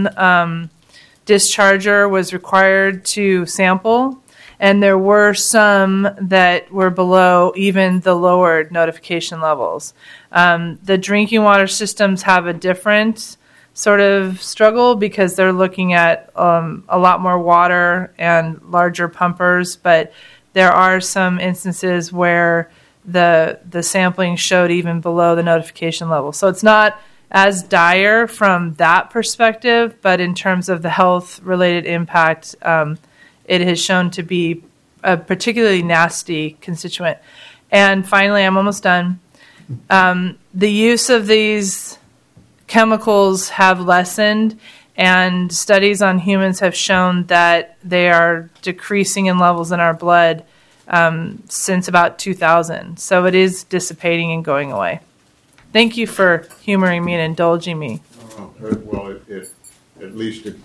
discharger was required to sample. And there were some that were below even the lowered notification levels. The drinking water systems have a different sort of struggle because they're looking at a lot more water and larger pumpers, but there are some instances where the sampling showed even below the notification level. So it's not as dire from that perspective, but in terms of the health-related impact, it has shown to be a particularly nasty constituent. And finally, I'm almost done. The use of these chemicals have lessened, and studies on humans have shown that they are decreasing in levels in our blood since about 2000. So it is dissipating and going away. Thank you for humoring me and indulging me. Well, at least if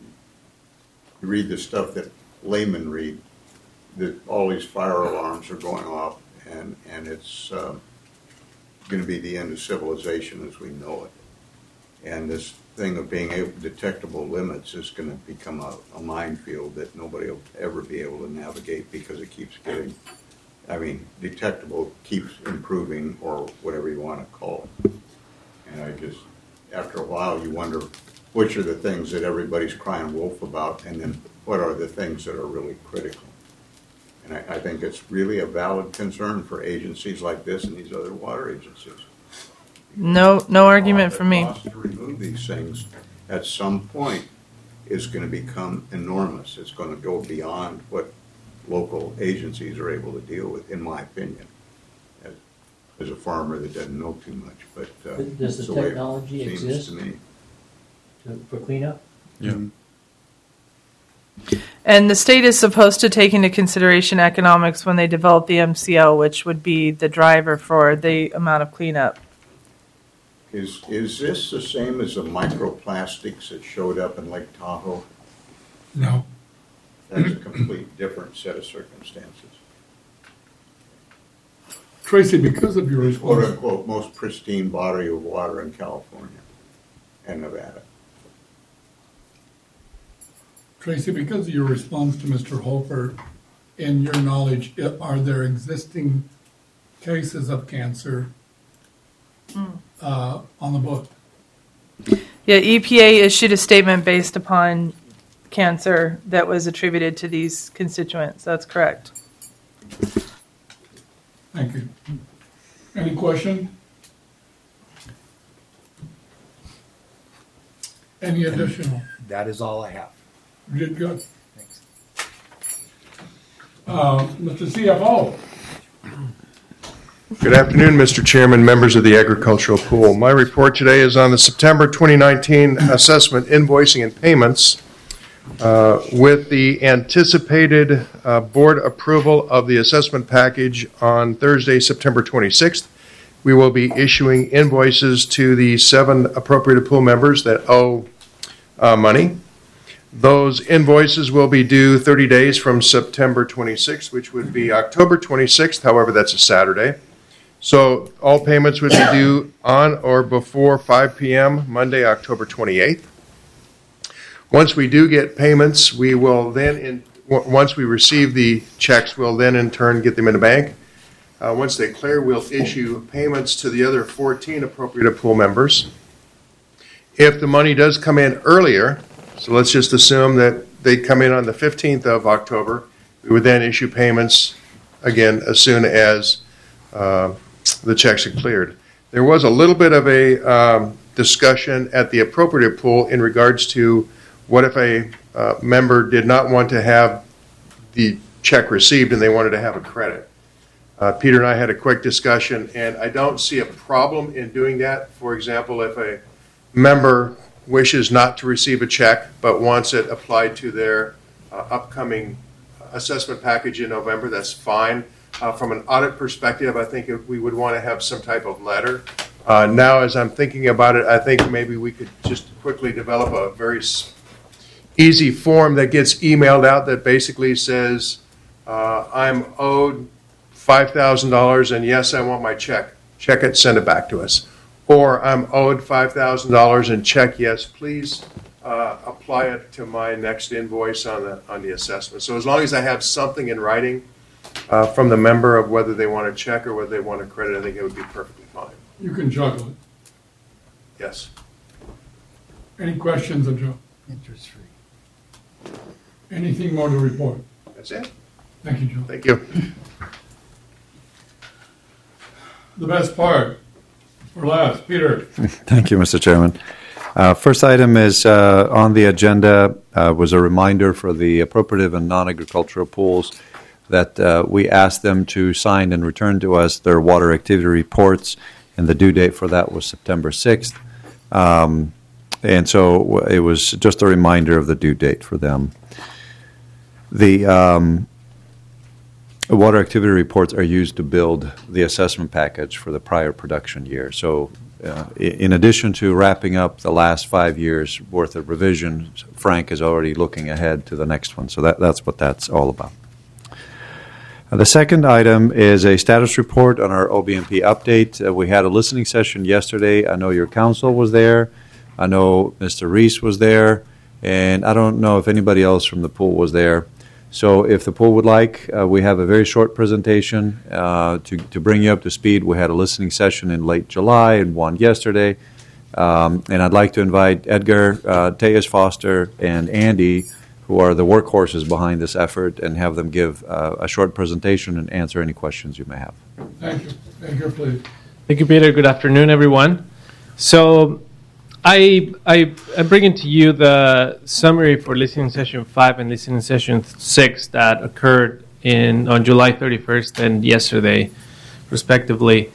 you read the stuff that laymen read, that all these fire alarms are going off, and it's going to be the end of civilization as we know it. And this thing of being detectable limits is going to become a minefield that nobody will ever be able to navigate because it keeps getting, detectable keeps improving, or whatever you want to call it. And I just, after a while, you wonder which are the things that everybody's crying wolf about, and then what are the things that are really critical. And I think it's really a valid concern for agencies like this and these other water agencies. No argument from me. The cost to remove these things at some point is going to become enormous. It's going to go beyond what local agencies are able to deal with, in my opinion, as a farmer that doesn't know too much. But does the technology exist to me. For cleanup? Yeah. And the state is supposed to take into consideration economics when they develop the MCO, which would be the driver for the amount of cleanup. Is this the same as the microplastics that showed up in Lake Tahoe? No. That's a complete different set of circumstances. Tracy, because of your Quote response, unquote, most pristine body of water in California and Nevada. Tracy, because of your response to Mr. Hofer, in your knowledge, are there existing cases of cancer on the book? Yeah, EPA issued a statement based upon cancer that was attributed to these constituents. That's correct. Thank you. Any question? Any additional? That is all I have. Good. Thanks. Mr. CFO. Good afternoon, Mr. Chairman, members of the Agricultural Pool. My report today is on the September 2019 assessment invoicing and payments with the anticipated board approval of the assessment package on Thursday, September 26th. We will be issuing invoices to the 7 appropriated pool members that owe money. Those invoices will be due 30 days from September 26th, which would be October 26th. However, that's a Saturday. So all payments would be due on or before 5 p.m. Monday, October 28th. Once we do get payments, we will then, once we receive the checks, we'll then in turn get them in the bank. Once they clear, we'll issue payments to the other 14 appropriated pool members. If the money does come in earlier, so let's just assume that they come in on the 15th of October, we would then issue payments again as soon as the checks are cleared. There was a little bit of a discussion at the appropriated pool in regards to what if a member did not want to have the check received and they wanted to have a credit. Peter and I had a quick discussion, and I don't see a problem in doing that. For example, if a member wishes not to receive a check but wants it applied to their upcoming assessment package in November, that's fine. From an audit perspective, I think we would want to have some type of letter. Now, as I'm thinking about it, I think maybe we could just quickly develop a very easy form that gets emailed out that basically says, I'm owed $5,000 and yes, I want my check. Check it, send it back to us. Or I'm owed $5,000 and check yes, please apply it to my next invoice on the assessment. So as long as I have something in writing from the member of whether they want a check or whether they want a credit, I think it would be perfectly fine. You can juggle it. Yes. Any questions of Joe? Interest free. Anything more to report? That's it. Thank you, Joe. Thank you. The best part for last, Peter. Thank you, Mr. Chairman. First item is on the agenda was a reminder for the appropriative and non-agricultural pools that we asked them to sign and return to us their water activity reports, and the due date for that was September 6th. And so it was just a reminder of the due date for them. The water activity reports are used to build the assessment package for the prior production year. So in addition to wrapping up the last 5 years worth of revisions, Frank is already looking ahead to the next one. So that's what that's all about. The second item is a status report on our OBMP update. We had a listening session yesterday. I know your counsel was there. I know Mr. Reese was there. And I don't know if anybody else from the pool was there. So if the pool would like, we have a very short presentation to bring you up to speed. We had a listening session in late July and one yesterday. And I'd like to invite Edgar, Tejas Foster, and Andy, who are the workhorses behind this effort, and have them give a short presentation and answer any questions you may have. Thank you. Edgar, please. Thank you, Peter. Good afternoon, everyone. So I'm bringing to you the summary for listening session 5 and listening session 6 that occurred on July 31st and yesterday, respectively.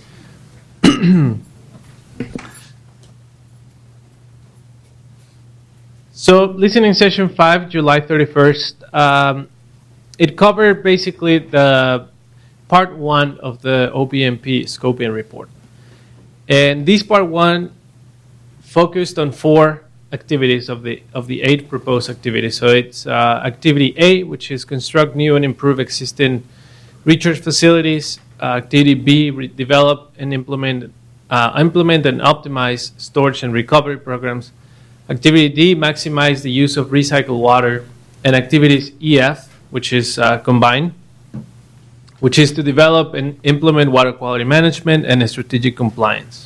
So listening session 5, July 31st, it covered basically the part 1 of the OBMP scoping report. And this part 1 focused on 4 activities of the 8 proposed activities. So it's activity A, which is construct new and improve existing research facilities. Activity B, develop and implement and optimize storage and recovery programs. Activity D, maximize the use of recycled water. And activities EF, which is combined, which is to develop and implement water quality management and strategic compliance.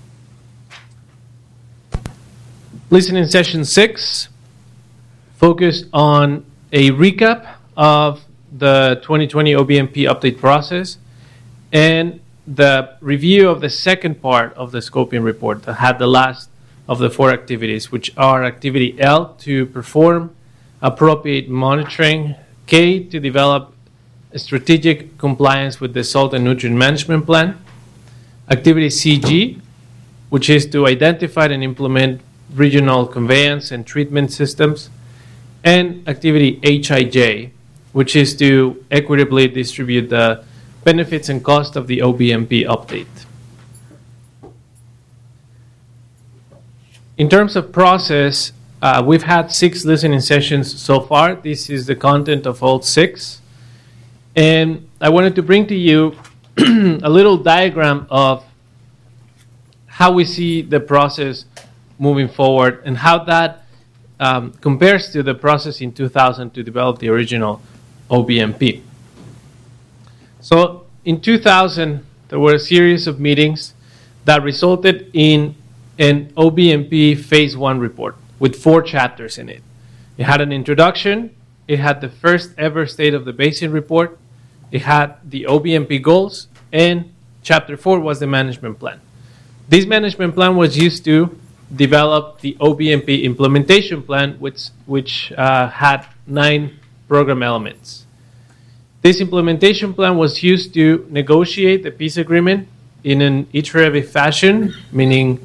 Listening session 6 focused on a recap of the 2020 OBMP update process and the review of the second part of the scoping report that had the last of the 4 activities, which are activity L, to perform appropriate monitoring, K, to develop a strategic compliance with the salt and nutrient management plan, activity CG, which is to identify and implement regional conveyance and treatment systems, and activity HIJ, which is to equitably distribute the benefits and cost of the OBMP update. In terms of process, we've had 6 listening sessions so far. This is the content of all 6. And I wanted to bring to you a little diagram of how we see the process moving forward and how that compares to the process in 2000 to develop the original OBMP. So in 2000, there were a series of meetings that resulted in an OBMP Phase 1 report with 4 chapters in it. It had an introduction, it had the first ever State of the Basin report, it had the OBMP goals, and Chapter 4 was the management plan. This management plan was used to develop the OBMP implementation plan, which had 9 program elements. This implementation plan was used to negotiate the peace agreement in an iterative fashion, meaning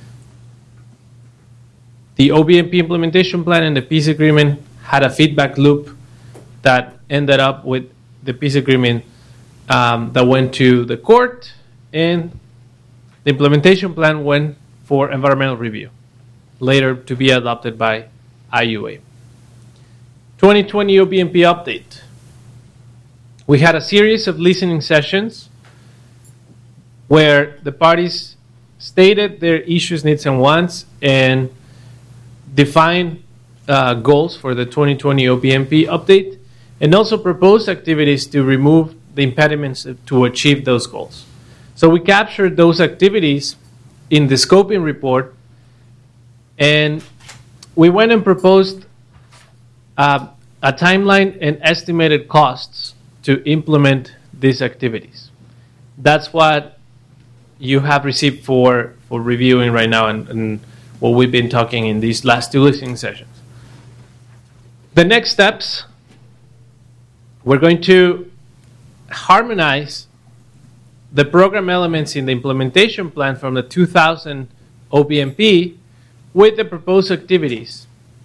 the OBMP implementation plan and the peace agreement had a feedback loop that ended up with the peace agreement that went to the court, and the implementation plan went for environmental review, later to be adopted by IUA. 2020 OBMP update. We had a series of listening sessions where the parties stated their issues, needs, and wants, and define goals for the 2020 OBMP update, and also propose activities to remove the impediments to achieve those goals. So we captured those activities in the scoping report, and we went and proposed a timeline and estimated costs to implement these activities. That's what you have received for reviewing right now and what we've been talking in these last 2 listening sessions. The next steps, we're going to harmonize the program elements in the implementation plan from the 2000 OBMP with the proposed activities.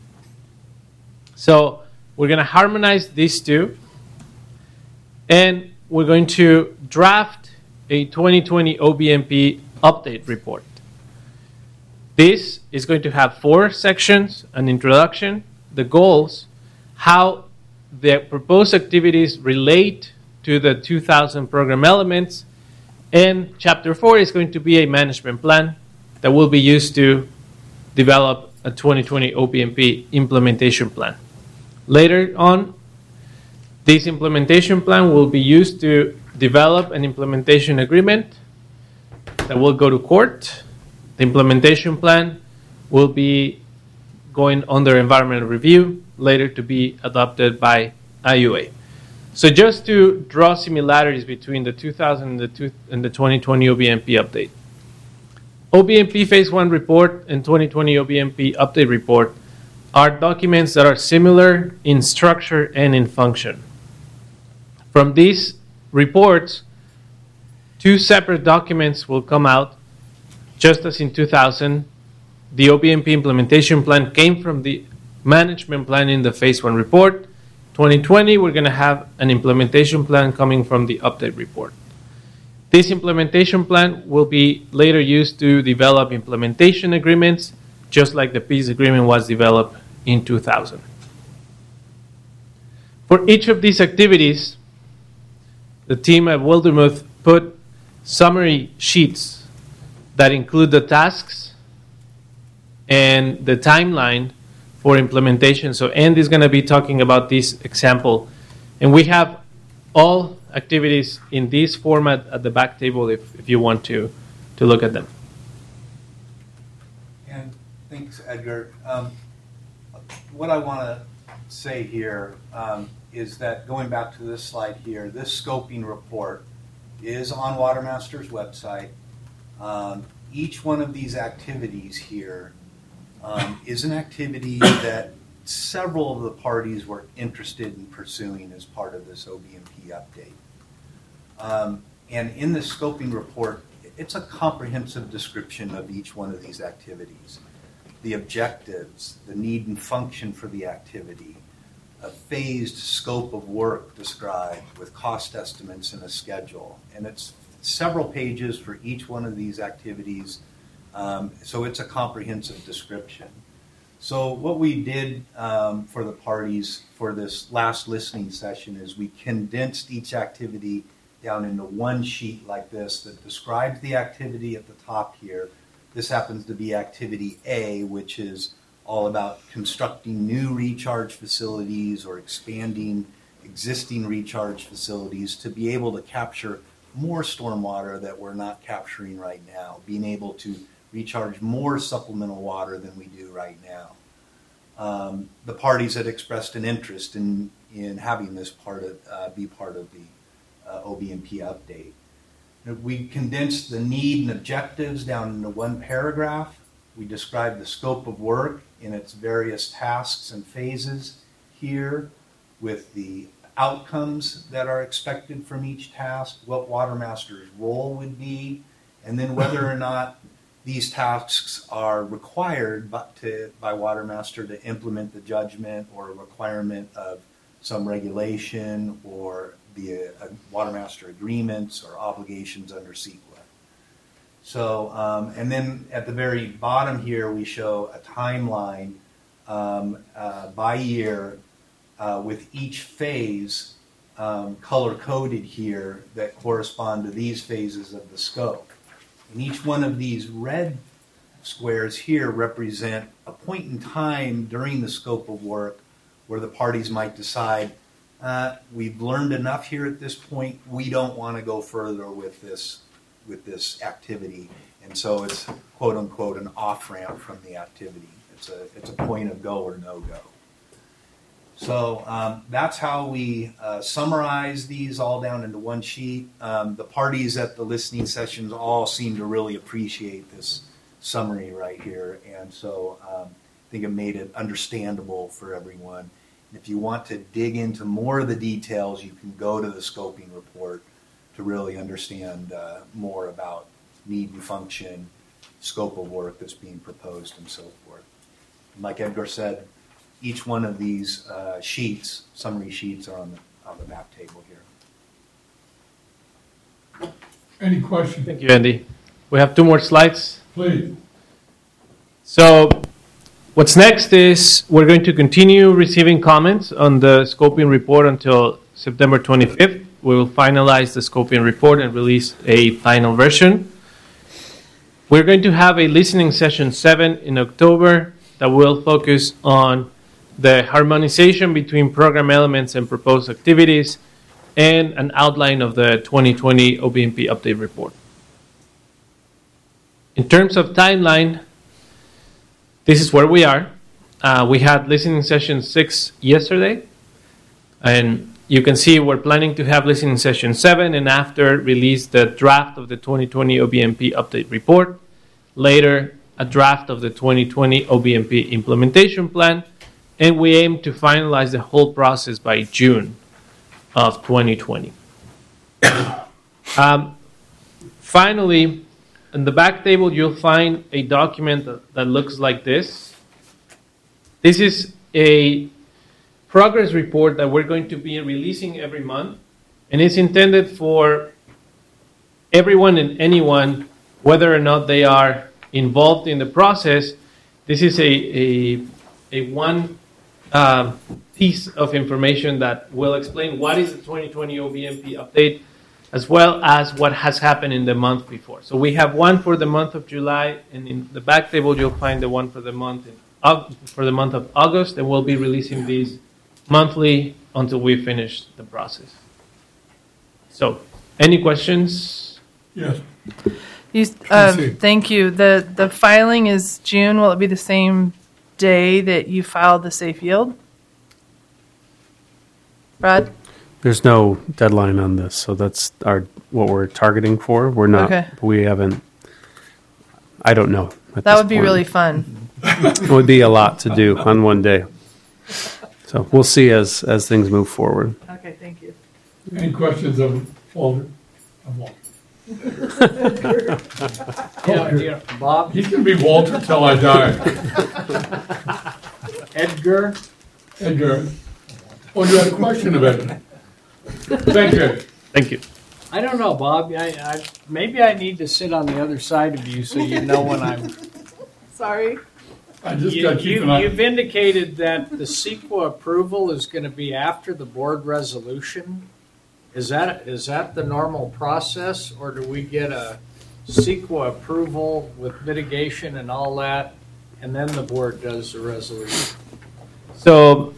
So we're going to harmonize these 2, and we're going to draft a 2020 OBMP update report. This is going to have 4 sections: an introduction, the goals, how the proposed activities relate to the 2000 program elements. And Chapter 4 is going to be a management plan that will be used to develop a 2020 OBMP implementation plan. Later on, this implementation plan will be used to develop an implementation agreement that will go to court. The implementation plan will be going under environmental review, later to be adopted by IUA. So just to draw similarities between the 2000 and the 2020 OBMP update. OBMP Phase 1 report and 2020 OBMP update report are documents that are similar in structure and in function. From these reports, 2 separate documents will come out, just as in 2000. The OBMP implementation plan came from the management plan in the Phase 1 report. 2020, we're going to have an implementation plan coming from the update report. This implementation plan will be later used to develop implementation agreements, just like the peace agreement was developed in 2000. For each of these activities, the team at Wildermuth put summary sheets that include the tasks and the timeline for implementation. So Andy is going to be talking about this example. And we have all activities in this format at the back table if you want to look at them. And thanks, Edgar. What I want to say here is that going back to this slide here, this scoping report is on Watermaster's website. Each one of these activities here is an activity that several of the parties were interested in pursuing as part of this OBMP update. And in the scoping report, it's a comprehensive description of each one of these activities. The objectives, the need and function for the activity, a phased scope of work described with cost estimates and a schedule. And it's several pages for each one of these activities, so it's a comprehensive description. So what we did for the parties for this last listening session is we condensed each activity down into one sheet like this that describes the activity at the top here. This happens to be activity A, which is all about constructing new recharge facilities or expanding existing recharge facilities to be able to capture more stormwater that we're not capturing right now, being able to recharge more supplemental water than we do right now. The parties had expressed an interest in having this be part of the OBMP update. We condensed the need and objectives down into one paragraph. We described the scope of work in its various tasks and phases here with the outcomes that are expected from each task, what Watermaster's role would be, and then whether or not these tasks are required by Watermaster to implement the judgment or a requirement of some regulation or the Watermaster agreements or obligations under CEQA. So, and then at the very bottom here, we show a timeline by year with each phase color-coded here that correspond to these phases of the scope. And each one of these red squares here represent a point in time during the scope of work where the parties might decide, we've learned enough here at this point, we don't want to go further with this activity. And so it's, quote unquote, an off-ramp from the activity. It's a point of go or no go. So that's how we summarize these all down into one sheet. The parties at the listening sessions all seem to really appreciate this summary right here. And so I think it made it understandable for everyone. And if you want to dig into more of the details, you can go to the scoping report to really understand more about need and function, scope of work that's being proposed, and so forth. And like Edgar said, each one of these sheets, summary sheets, are on the map table here. Any questions? Thank you, Andy. We have 2 more slides. Please. So what's next is we're going to continue receiving comments on the scoping report until September 25th. we will finalize the scoping report and release a final version. We're going to have a listening session 7 in October that will focus on the harmonization between program elements and proposed activities, and an outline of the 2020 OBMP update report. In terms of timeline, this is where we are. We had listening session 6 yesterday, and you can see we're planning to have listening session 7, and after release the draft of the 2020 OBMP update report. Later, a draft of the 2020 OBMP implementation plan, and we aim to finalize the whole process by June of 2020. Finally, in the back table, you'll find a document that looks like this. This is a progress report that we're going to be releasing every month, and it's intended for everyone and anyone, whether or not they are involved in the process. This is a one piece of information that will explain what is the 2020 OBMP update, as well as what has happened in the month before. So we have one for the month of July, and in the back table you'll find the one for the month of August, and we'll be releasing these monthly until we finish the process. So, any questions? Yes. Thank you. The filing is June. Will it be the same day that you filed the safe yield? Brad? There's no deadline on this, so that's what we're targeting for. We're not. Okay. We haven't. I don't know. That would be really fun. It would be a lot to do on one day. So we'll see as things move forward. Okay, thank you. Any questions of Walter? Bob? He can be Walter till I die. Edgar? Oh, you had a question of Edgar. Thank you. Thank you. I don't know, Bob. Maybe I need to sit on the other side of you so you know when I'm... Sorry. I just got to keep an eye. You've indicated that the CEQA approval is going to be after the board resolution. Is that the normal process, or do we get a CEQA approval with mitigation and all that, and then the board does the resolution? So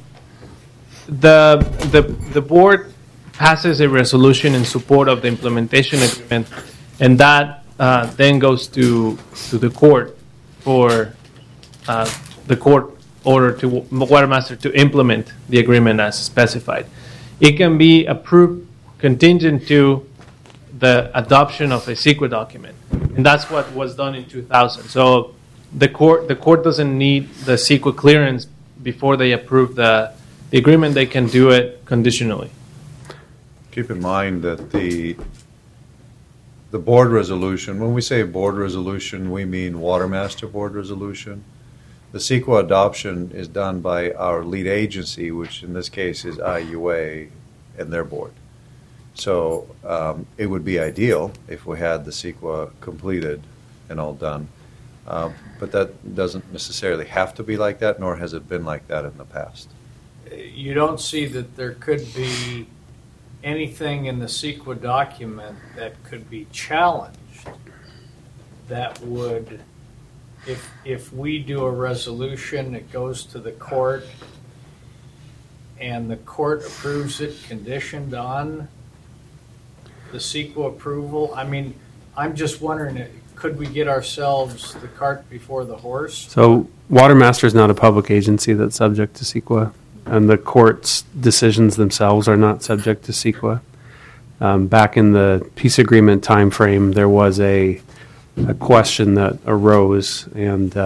the board passes a resolution in support of the implementation agreement, and that then goes to the court for the court order to Watermaster to implement the agreement as specified. It can be approved contingent to the adoption of a CEQA document, and that's what was done in 2000. So the court doesn't need the CEQA clearance before they approve the agreement. They can do it conditionally. Keep in mind that the board resolution, when we say board resolution, we mean Watermaster board resolution. The CEQA adoption is done by our lead agency, which in this case is IUA and their board. So it would be ideal if we had the CEQA completed and all done. But that doesn't necessarily have to be like that, nor has it been like that in the past. You don't see that there could be anything in the CEQA document that could be challenged that would, if we do a resolution, it goes to the court and the court approves it conditioned on the CEQA approval. I mean, I'm just wondering, could we get ourselves the cart before the horse? So Watermaster is not a public agency that's subject to CEQA, and the court's decisions themselves are not subject to CEQA. Back in the peace agreement time frame, there was a question that arose, and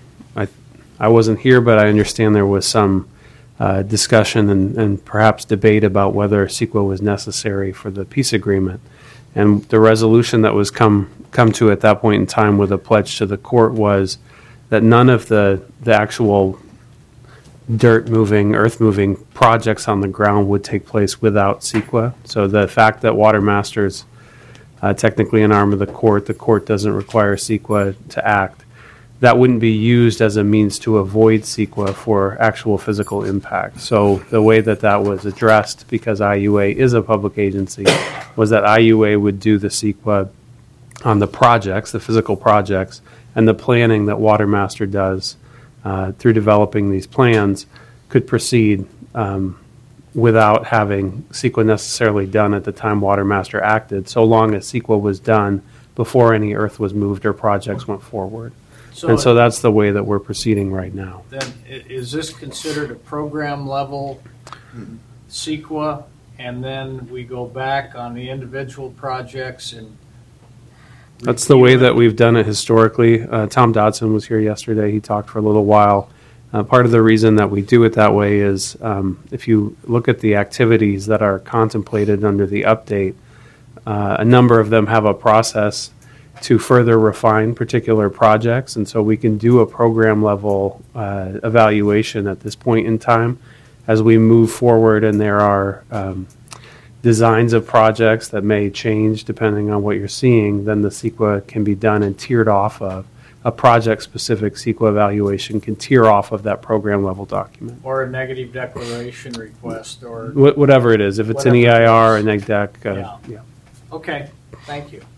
I wasn't here, but I understand there was some discussion and perhaps debate about whether CEQA was necessary for the peace agreement. And the resolution that was come to at that point in time with a pledge to the court was that none of the actual dirt-moving, earth-moving projects on the ground would take place without CEQA. So the fact that Watermaster's technically an arm of the court doesn't require CEQA to act. that wouldn't be used as a means to avoid CEQA for actual physical impact. So the way that that was addressed, because IUA is a public agency, was that IUA would do the CEQA on the projects, the physical projects, and the planning that Watermaster does through developing these plans could proceed without having CEQA necessarily done at the time Watermaster acted, so long as CEQA was done before any earth was moved or projects went forward. And so that's the way that we're proceeding right now. Then is this considered a program level CEQA, and then we go back on the individual projects and That's the way that we've done it historically. Tom Dodson was here yesterday. He talked for a little while. Part of the reason that we do it that way is if you look at the activities that are contemplated under the update, a number of them have a process to further refine particular projects, and so we can do a program level evaluation at this point in time. As we move forward and there are designs of projects that may change depending on what you're seeing, then the CEQA can be done and tiered off of. A project-specific CEQA evaluation can tier off of that program-level document. or a negative declaration request, or Whatever it is, if it's an EIR, a neg deck. Yeah. Okay, thank you.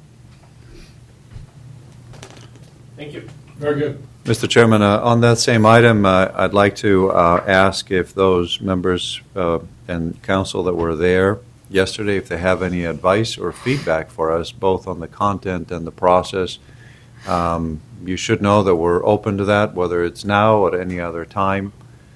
Thank you. Very good. Mr. Chairman, on that same item, I'd like to ask if those members and council that were there yesterday, if they have any advice or feedback for us, both on the content and the process. You should know that we're open to that, whether it's now or at any other time.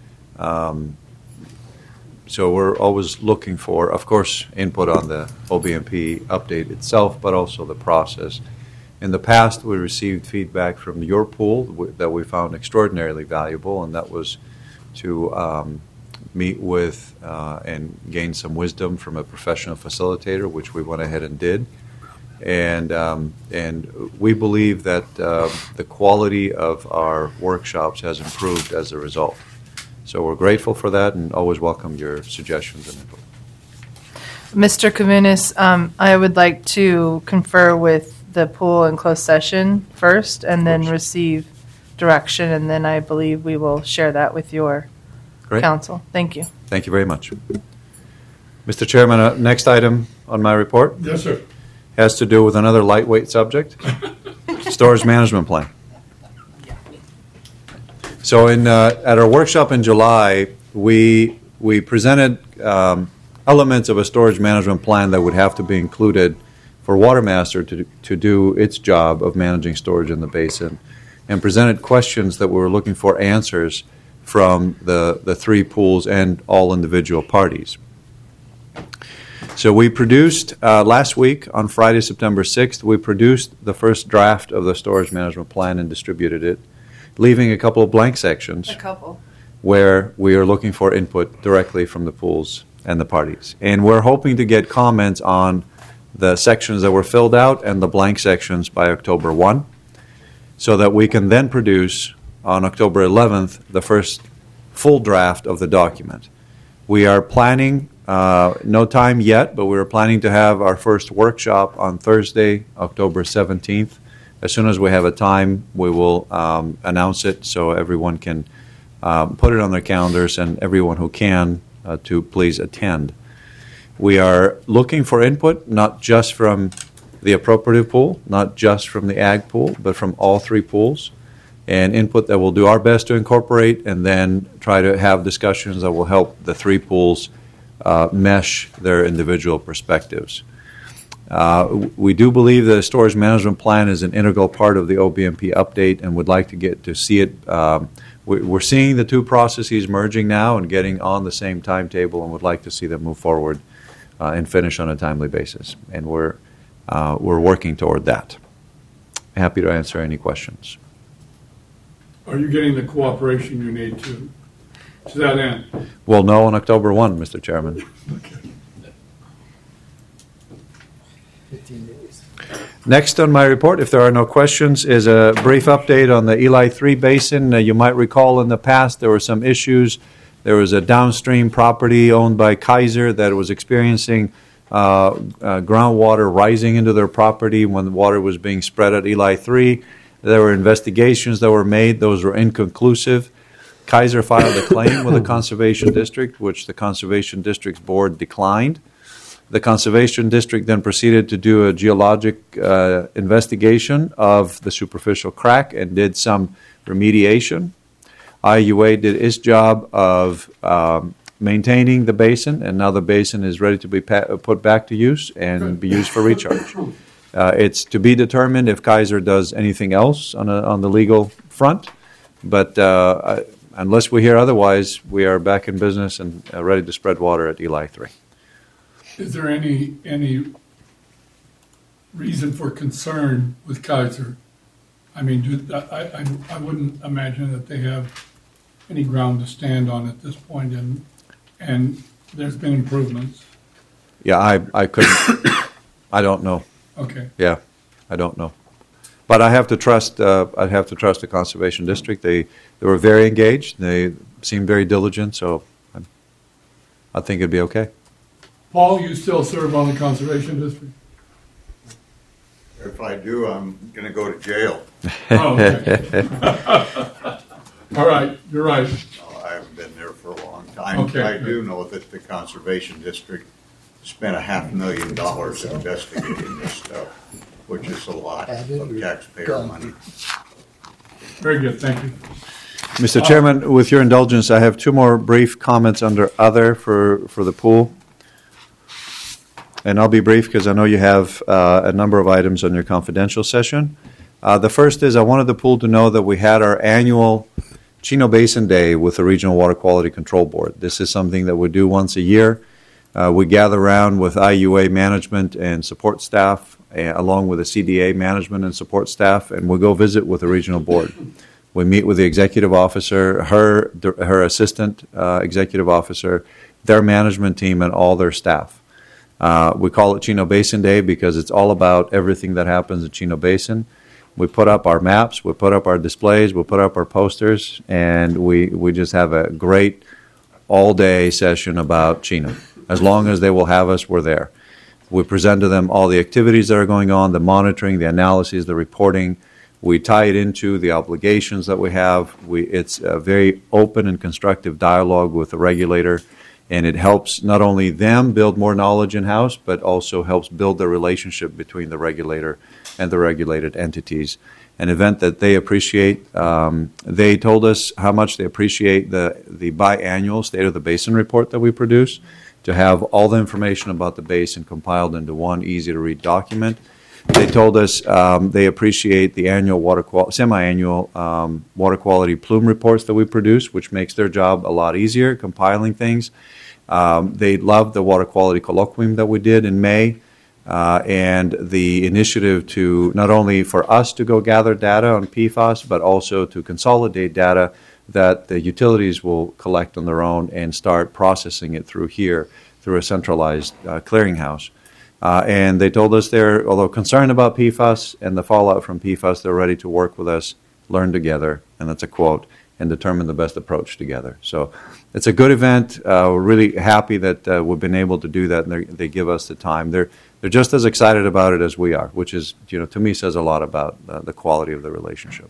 So we're always looking for, of course, input on the OBMP update itself, but also the process. In the past, we received feedback from your pool that we found extraordinarily valuable, and that was to meet with and gain some wisdom from a professional facilitator, which we went ahead and did. And we believe that the quality of our workshops has improved as a result. So we're grateful for that and always welcome your suggestions and input. Mr. Kavunis, I would like to confer with the pool in closed session first and then receive direction, and then I believe we will share that with your council. Thank you. Thank you very much. Mr. Chairman, next item on my report. Yes, sir. Has to do with another lightweight subject, storage management plan. So at our workshop in July, we presented elements of a storage management plan that would have to be included for Watermaster to do its job of managing storage in the basin, and presented questions that we were looking for answers from the three pools and all individual parties. So we produced, last week on Friday, September 6th, we produced the first draft of the storage management plan and distributed it, leaving a couple of blank sections where we are looking for input directly from the pools and the parties. And we're hoping to get comments on the sections that were filled out and the blank sections by October 1, so that we can then produce on October 11th the first full draft of the document. We are planning, no time yet, but we are planning to have our first workshop on Thursday, October 17th. As soon as we have a time, we will announce it so everyone can put it on their calendars, and everyone who can to please attend. We are looking for input, not just from the appropriative pool, not just from the ag pool, but from all three pools, and input that we'll do our best to incorporate, and then try to have discussions that will help the three pools mesh their individual perspectives. We do believe that the storage management plan is an integral part of the OBMP update and would like to get to see it. We're seeing the two processes merging now and getting on the same timetable, and would like to see them move forward and finish on a timely basis. And we're working toward that. Happy to answer any questions. Are you getting the cooperation you need to that end? We'll know on October 1, Mr. Chairman. Okay. 15 days. Next on my report, if there are no questions, is a brief update on the Eli 3 Basin. You might recall in the past there were some issues. There was a downstream property owned by Kaiser that was experiencing groundwater rising into their property when the water was being spread at Eli 3. There were investigations that were made. Those were inconclusive. Kaiser filed a claim with the Conservation District, which the Conservation District's board declined. The Conservation District then proceeded to do a geologic investigation of the superficial crack and did some remediation. IUA did its job of maintaining the basin, and now the basin is ready to be put back to use and be used for recharge. It's to be determined if Kaiser does anything else on the legal front, but unless we hear otherwise, we are back in business and ready to spread water at Eli 3. Is there any reason for concern with Kaiser? I mean, I wouldn't imagine that they have any ground to stand on at this point, and there's been improvements. Yeah, I couldn't. I don't know. Okay. Yeah, I don't know, but I have to trust. I have to trust the Conservation District. They were very engaged. They seemed very diligent, so I think it'd be okay. Paul, you still serve on the Conservation District? If I do, I'm going to go to jail. Oh, okay. All right, you're right. No, I haven't been there for a long time. Okay. I do know that the Conservation District spent $500,000 investigating this stuff, which is a lot of taxpayer money. Very good, thank you. Mr. Chairman, with your indulgence, I have two more brief comments under other for the pool. And I'll be brief because I know you have a number of items on your confidential session. The first is I wanted the pool to know that we had our annual Chino Basin Day with the Regional Water Quality Control Board. This is something that we do once a year. We gather around with IUA management and support staff, along with the CDA management and support staff, and we go visit with the regional board. We meet with the executive officer, her assistant executive officer, their management team, and all their staff. We call it Chino Basin Day because it's all about everything that happens in Chino Basin. We put up our maps, we put up our displays, we put up our posters, and we just have a great all-day session about Chino. As long as they will have us, we're there. We present to them all the activities that are going on, the monitoring, the analyses, the reporting. We tie it into the obligations that we have. It's a very open and constructive dialogue with the regulator, and it helps not only them build more knowledge in-house, but also helps build the relationship between the regulator and the regulated entities. An event that they appreciate. They told us how much they appreciate the biannual State of the Basin report that we produce, to have all the information about the basin compiled into one easy-to-read document. They told us they appreciate the annual semi-annual water quality plume reports that we produce, which makes their job a lot easier, compiling things. They loved the water quality colloquium that we did in May, and the initiative to not only for us to go gather data on PFAS, but also to consolidate data that the utilities will collect on their own and start processing it through a centralized clearinghouse. And they told us they're, although concerned about PFAS and the fallout from PFAS, they're ready to work with us, learn together, and that's a quote, and determine the best approach together. So it's a good event. We're really happy that we've been able to do that, and they give us the time. They're just as excited about it as we are, which is, to me, says a lot about the quality of the relationship.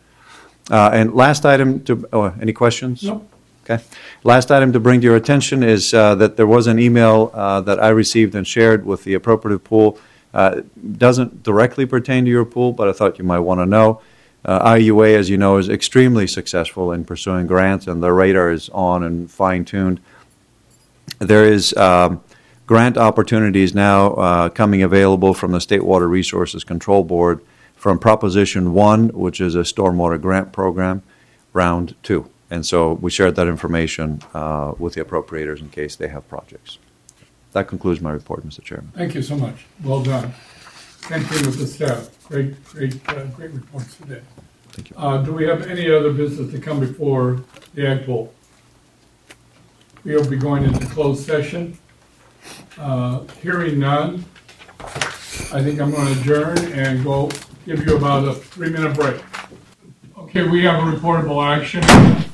And last item any questions? No. Okay. Last item to bring to your attention is that there was an email that I received and shared with the appropriate pool. It doesn't directly pertain to your pool, but I thought you might want to know. IUA, as you know, is extremely successful in pursuing grants, and the radar is on and fine-tuned. There is grant opportunities now coming available from the State Water Resources Control Board from Proposition 1, which is a stormwater grant program, Round 2. And so we shared that information with the appropriators in case they have projects. That concludes my report, Mr. Chairman. Thank you so much. Well done. Same thing with the staff. Great reports today. Thank you. Do we have any other business to come before the Ag Pool? We'll be going into closed session. Hearing none, I think I'm going to adjourn and go give you about a 3-minute break. Okay, we have a reportable action.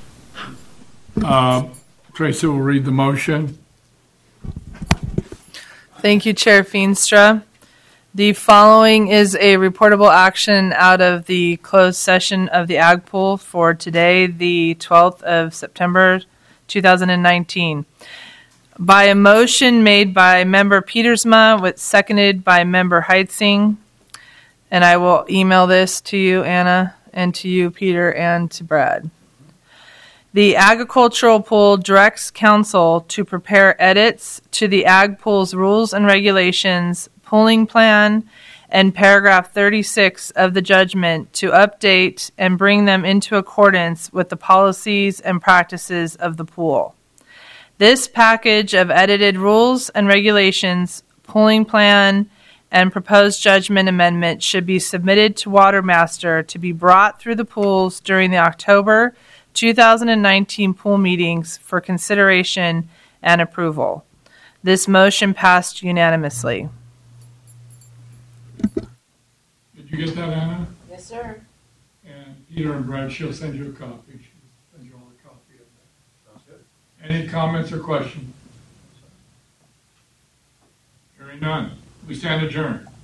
Tracy will read the motion. Thank you, Chair Feenstra. The following is a reportable action out of the closed session of the Ag Pool for today, the 12th of September, 2019. By a motion made by Member Petersma, seconded by Member Heitzing, and I will email this to you, Anna, and to you, Peter, and to Brad. The Agricultural Pool directs Council to prepare edits to the Ag Pool's rules and regulations, pooling plan, and paragraph 36 of the judgment to update and bring them into accordance with the policies and practices of the pool. This package of edited rules and regulations, pooling plan, and proposed judgment amendment should be submitted to Watermaster to be brought through the pools during the October 2019 pool meetings for consideration and approval. This motion passed unanimously. Did you get that, Anna? Yes, sir. And Peter and Brad, she'll send you a copy. She'll send you all a copy of that. Sounds good. Any comments or questions? Hearing none. We stand adjourned.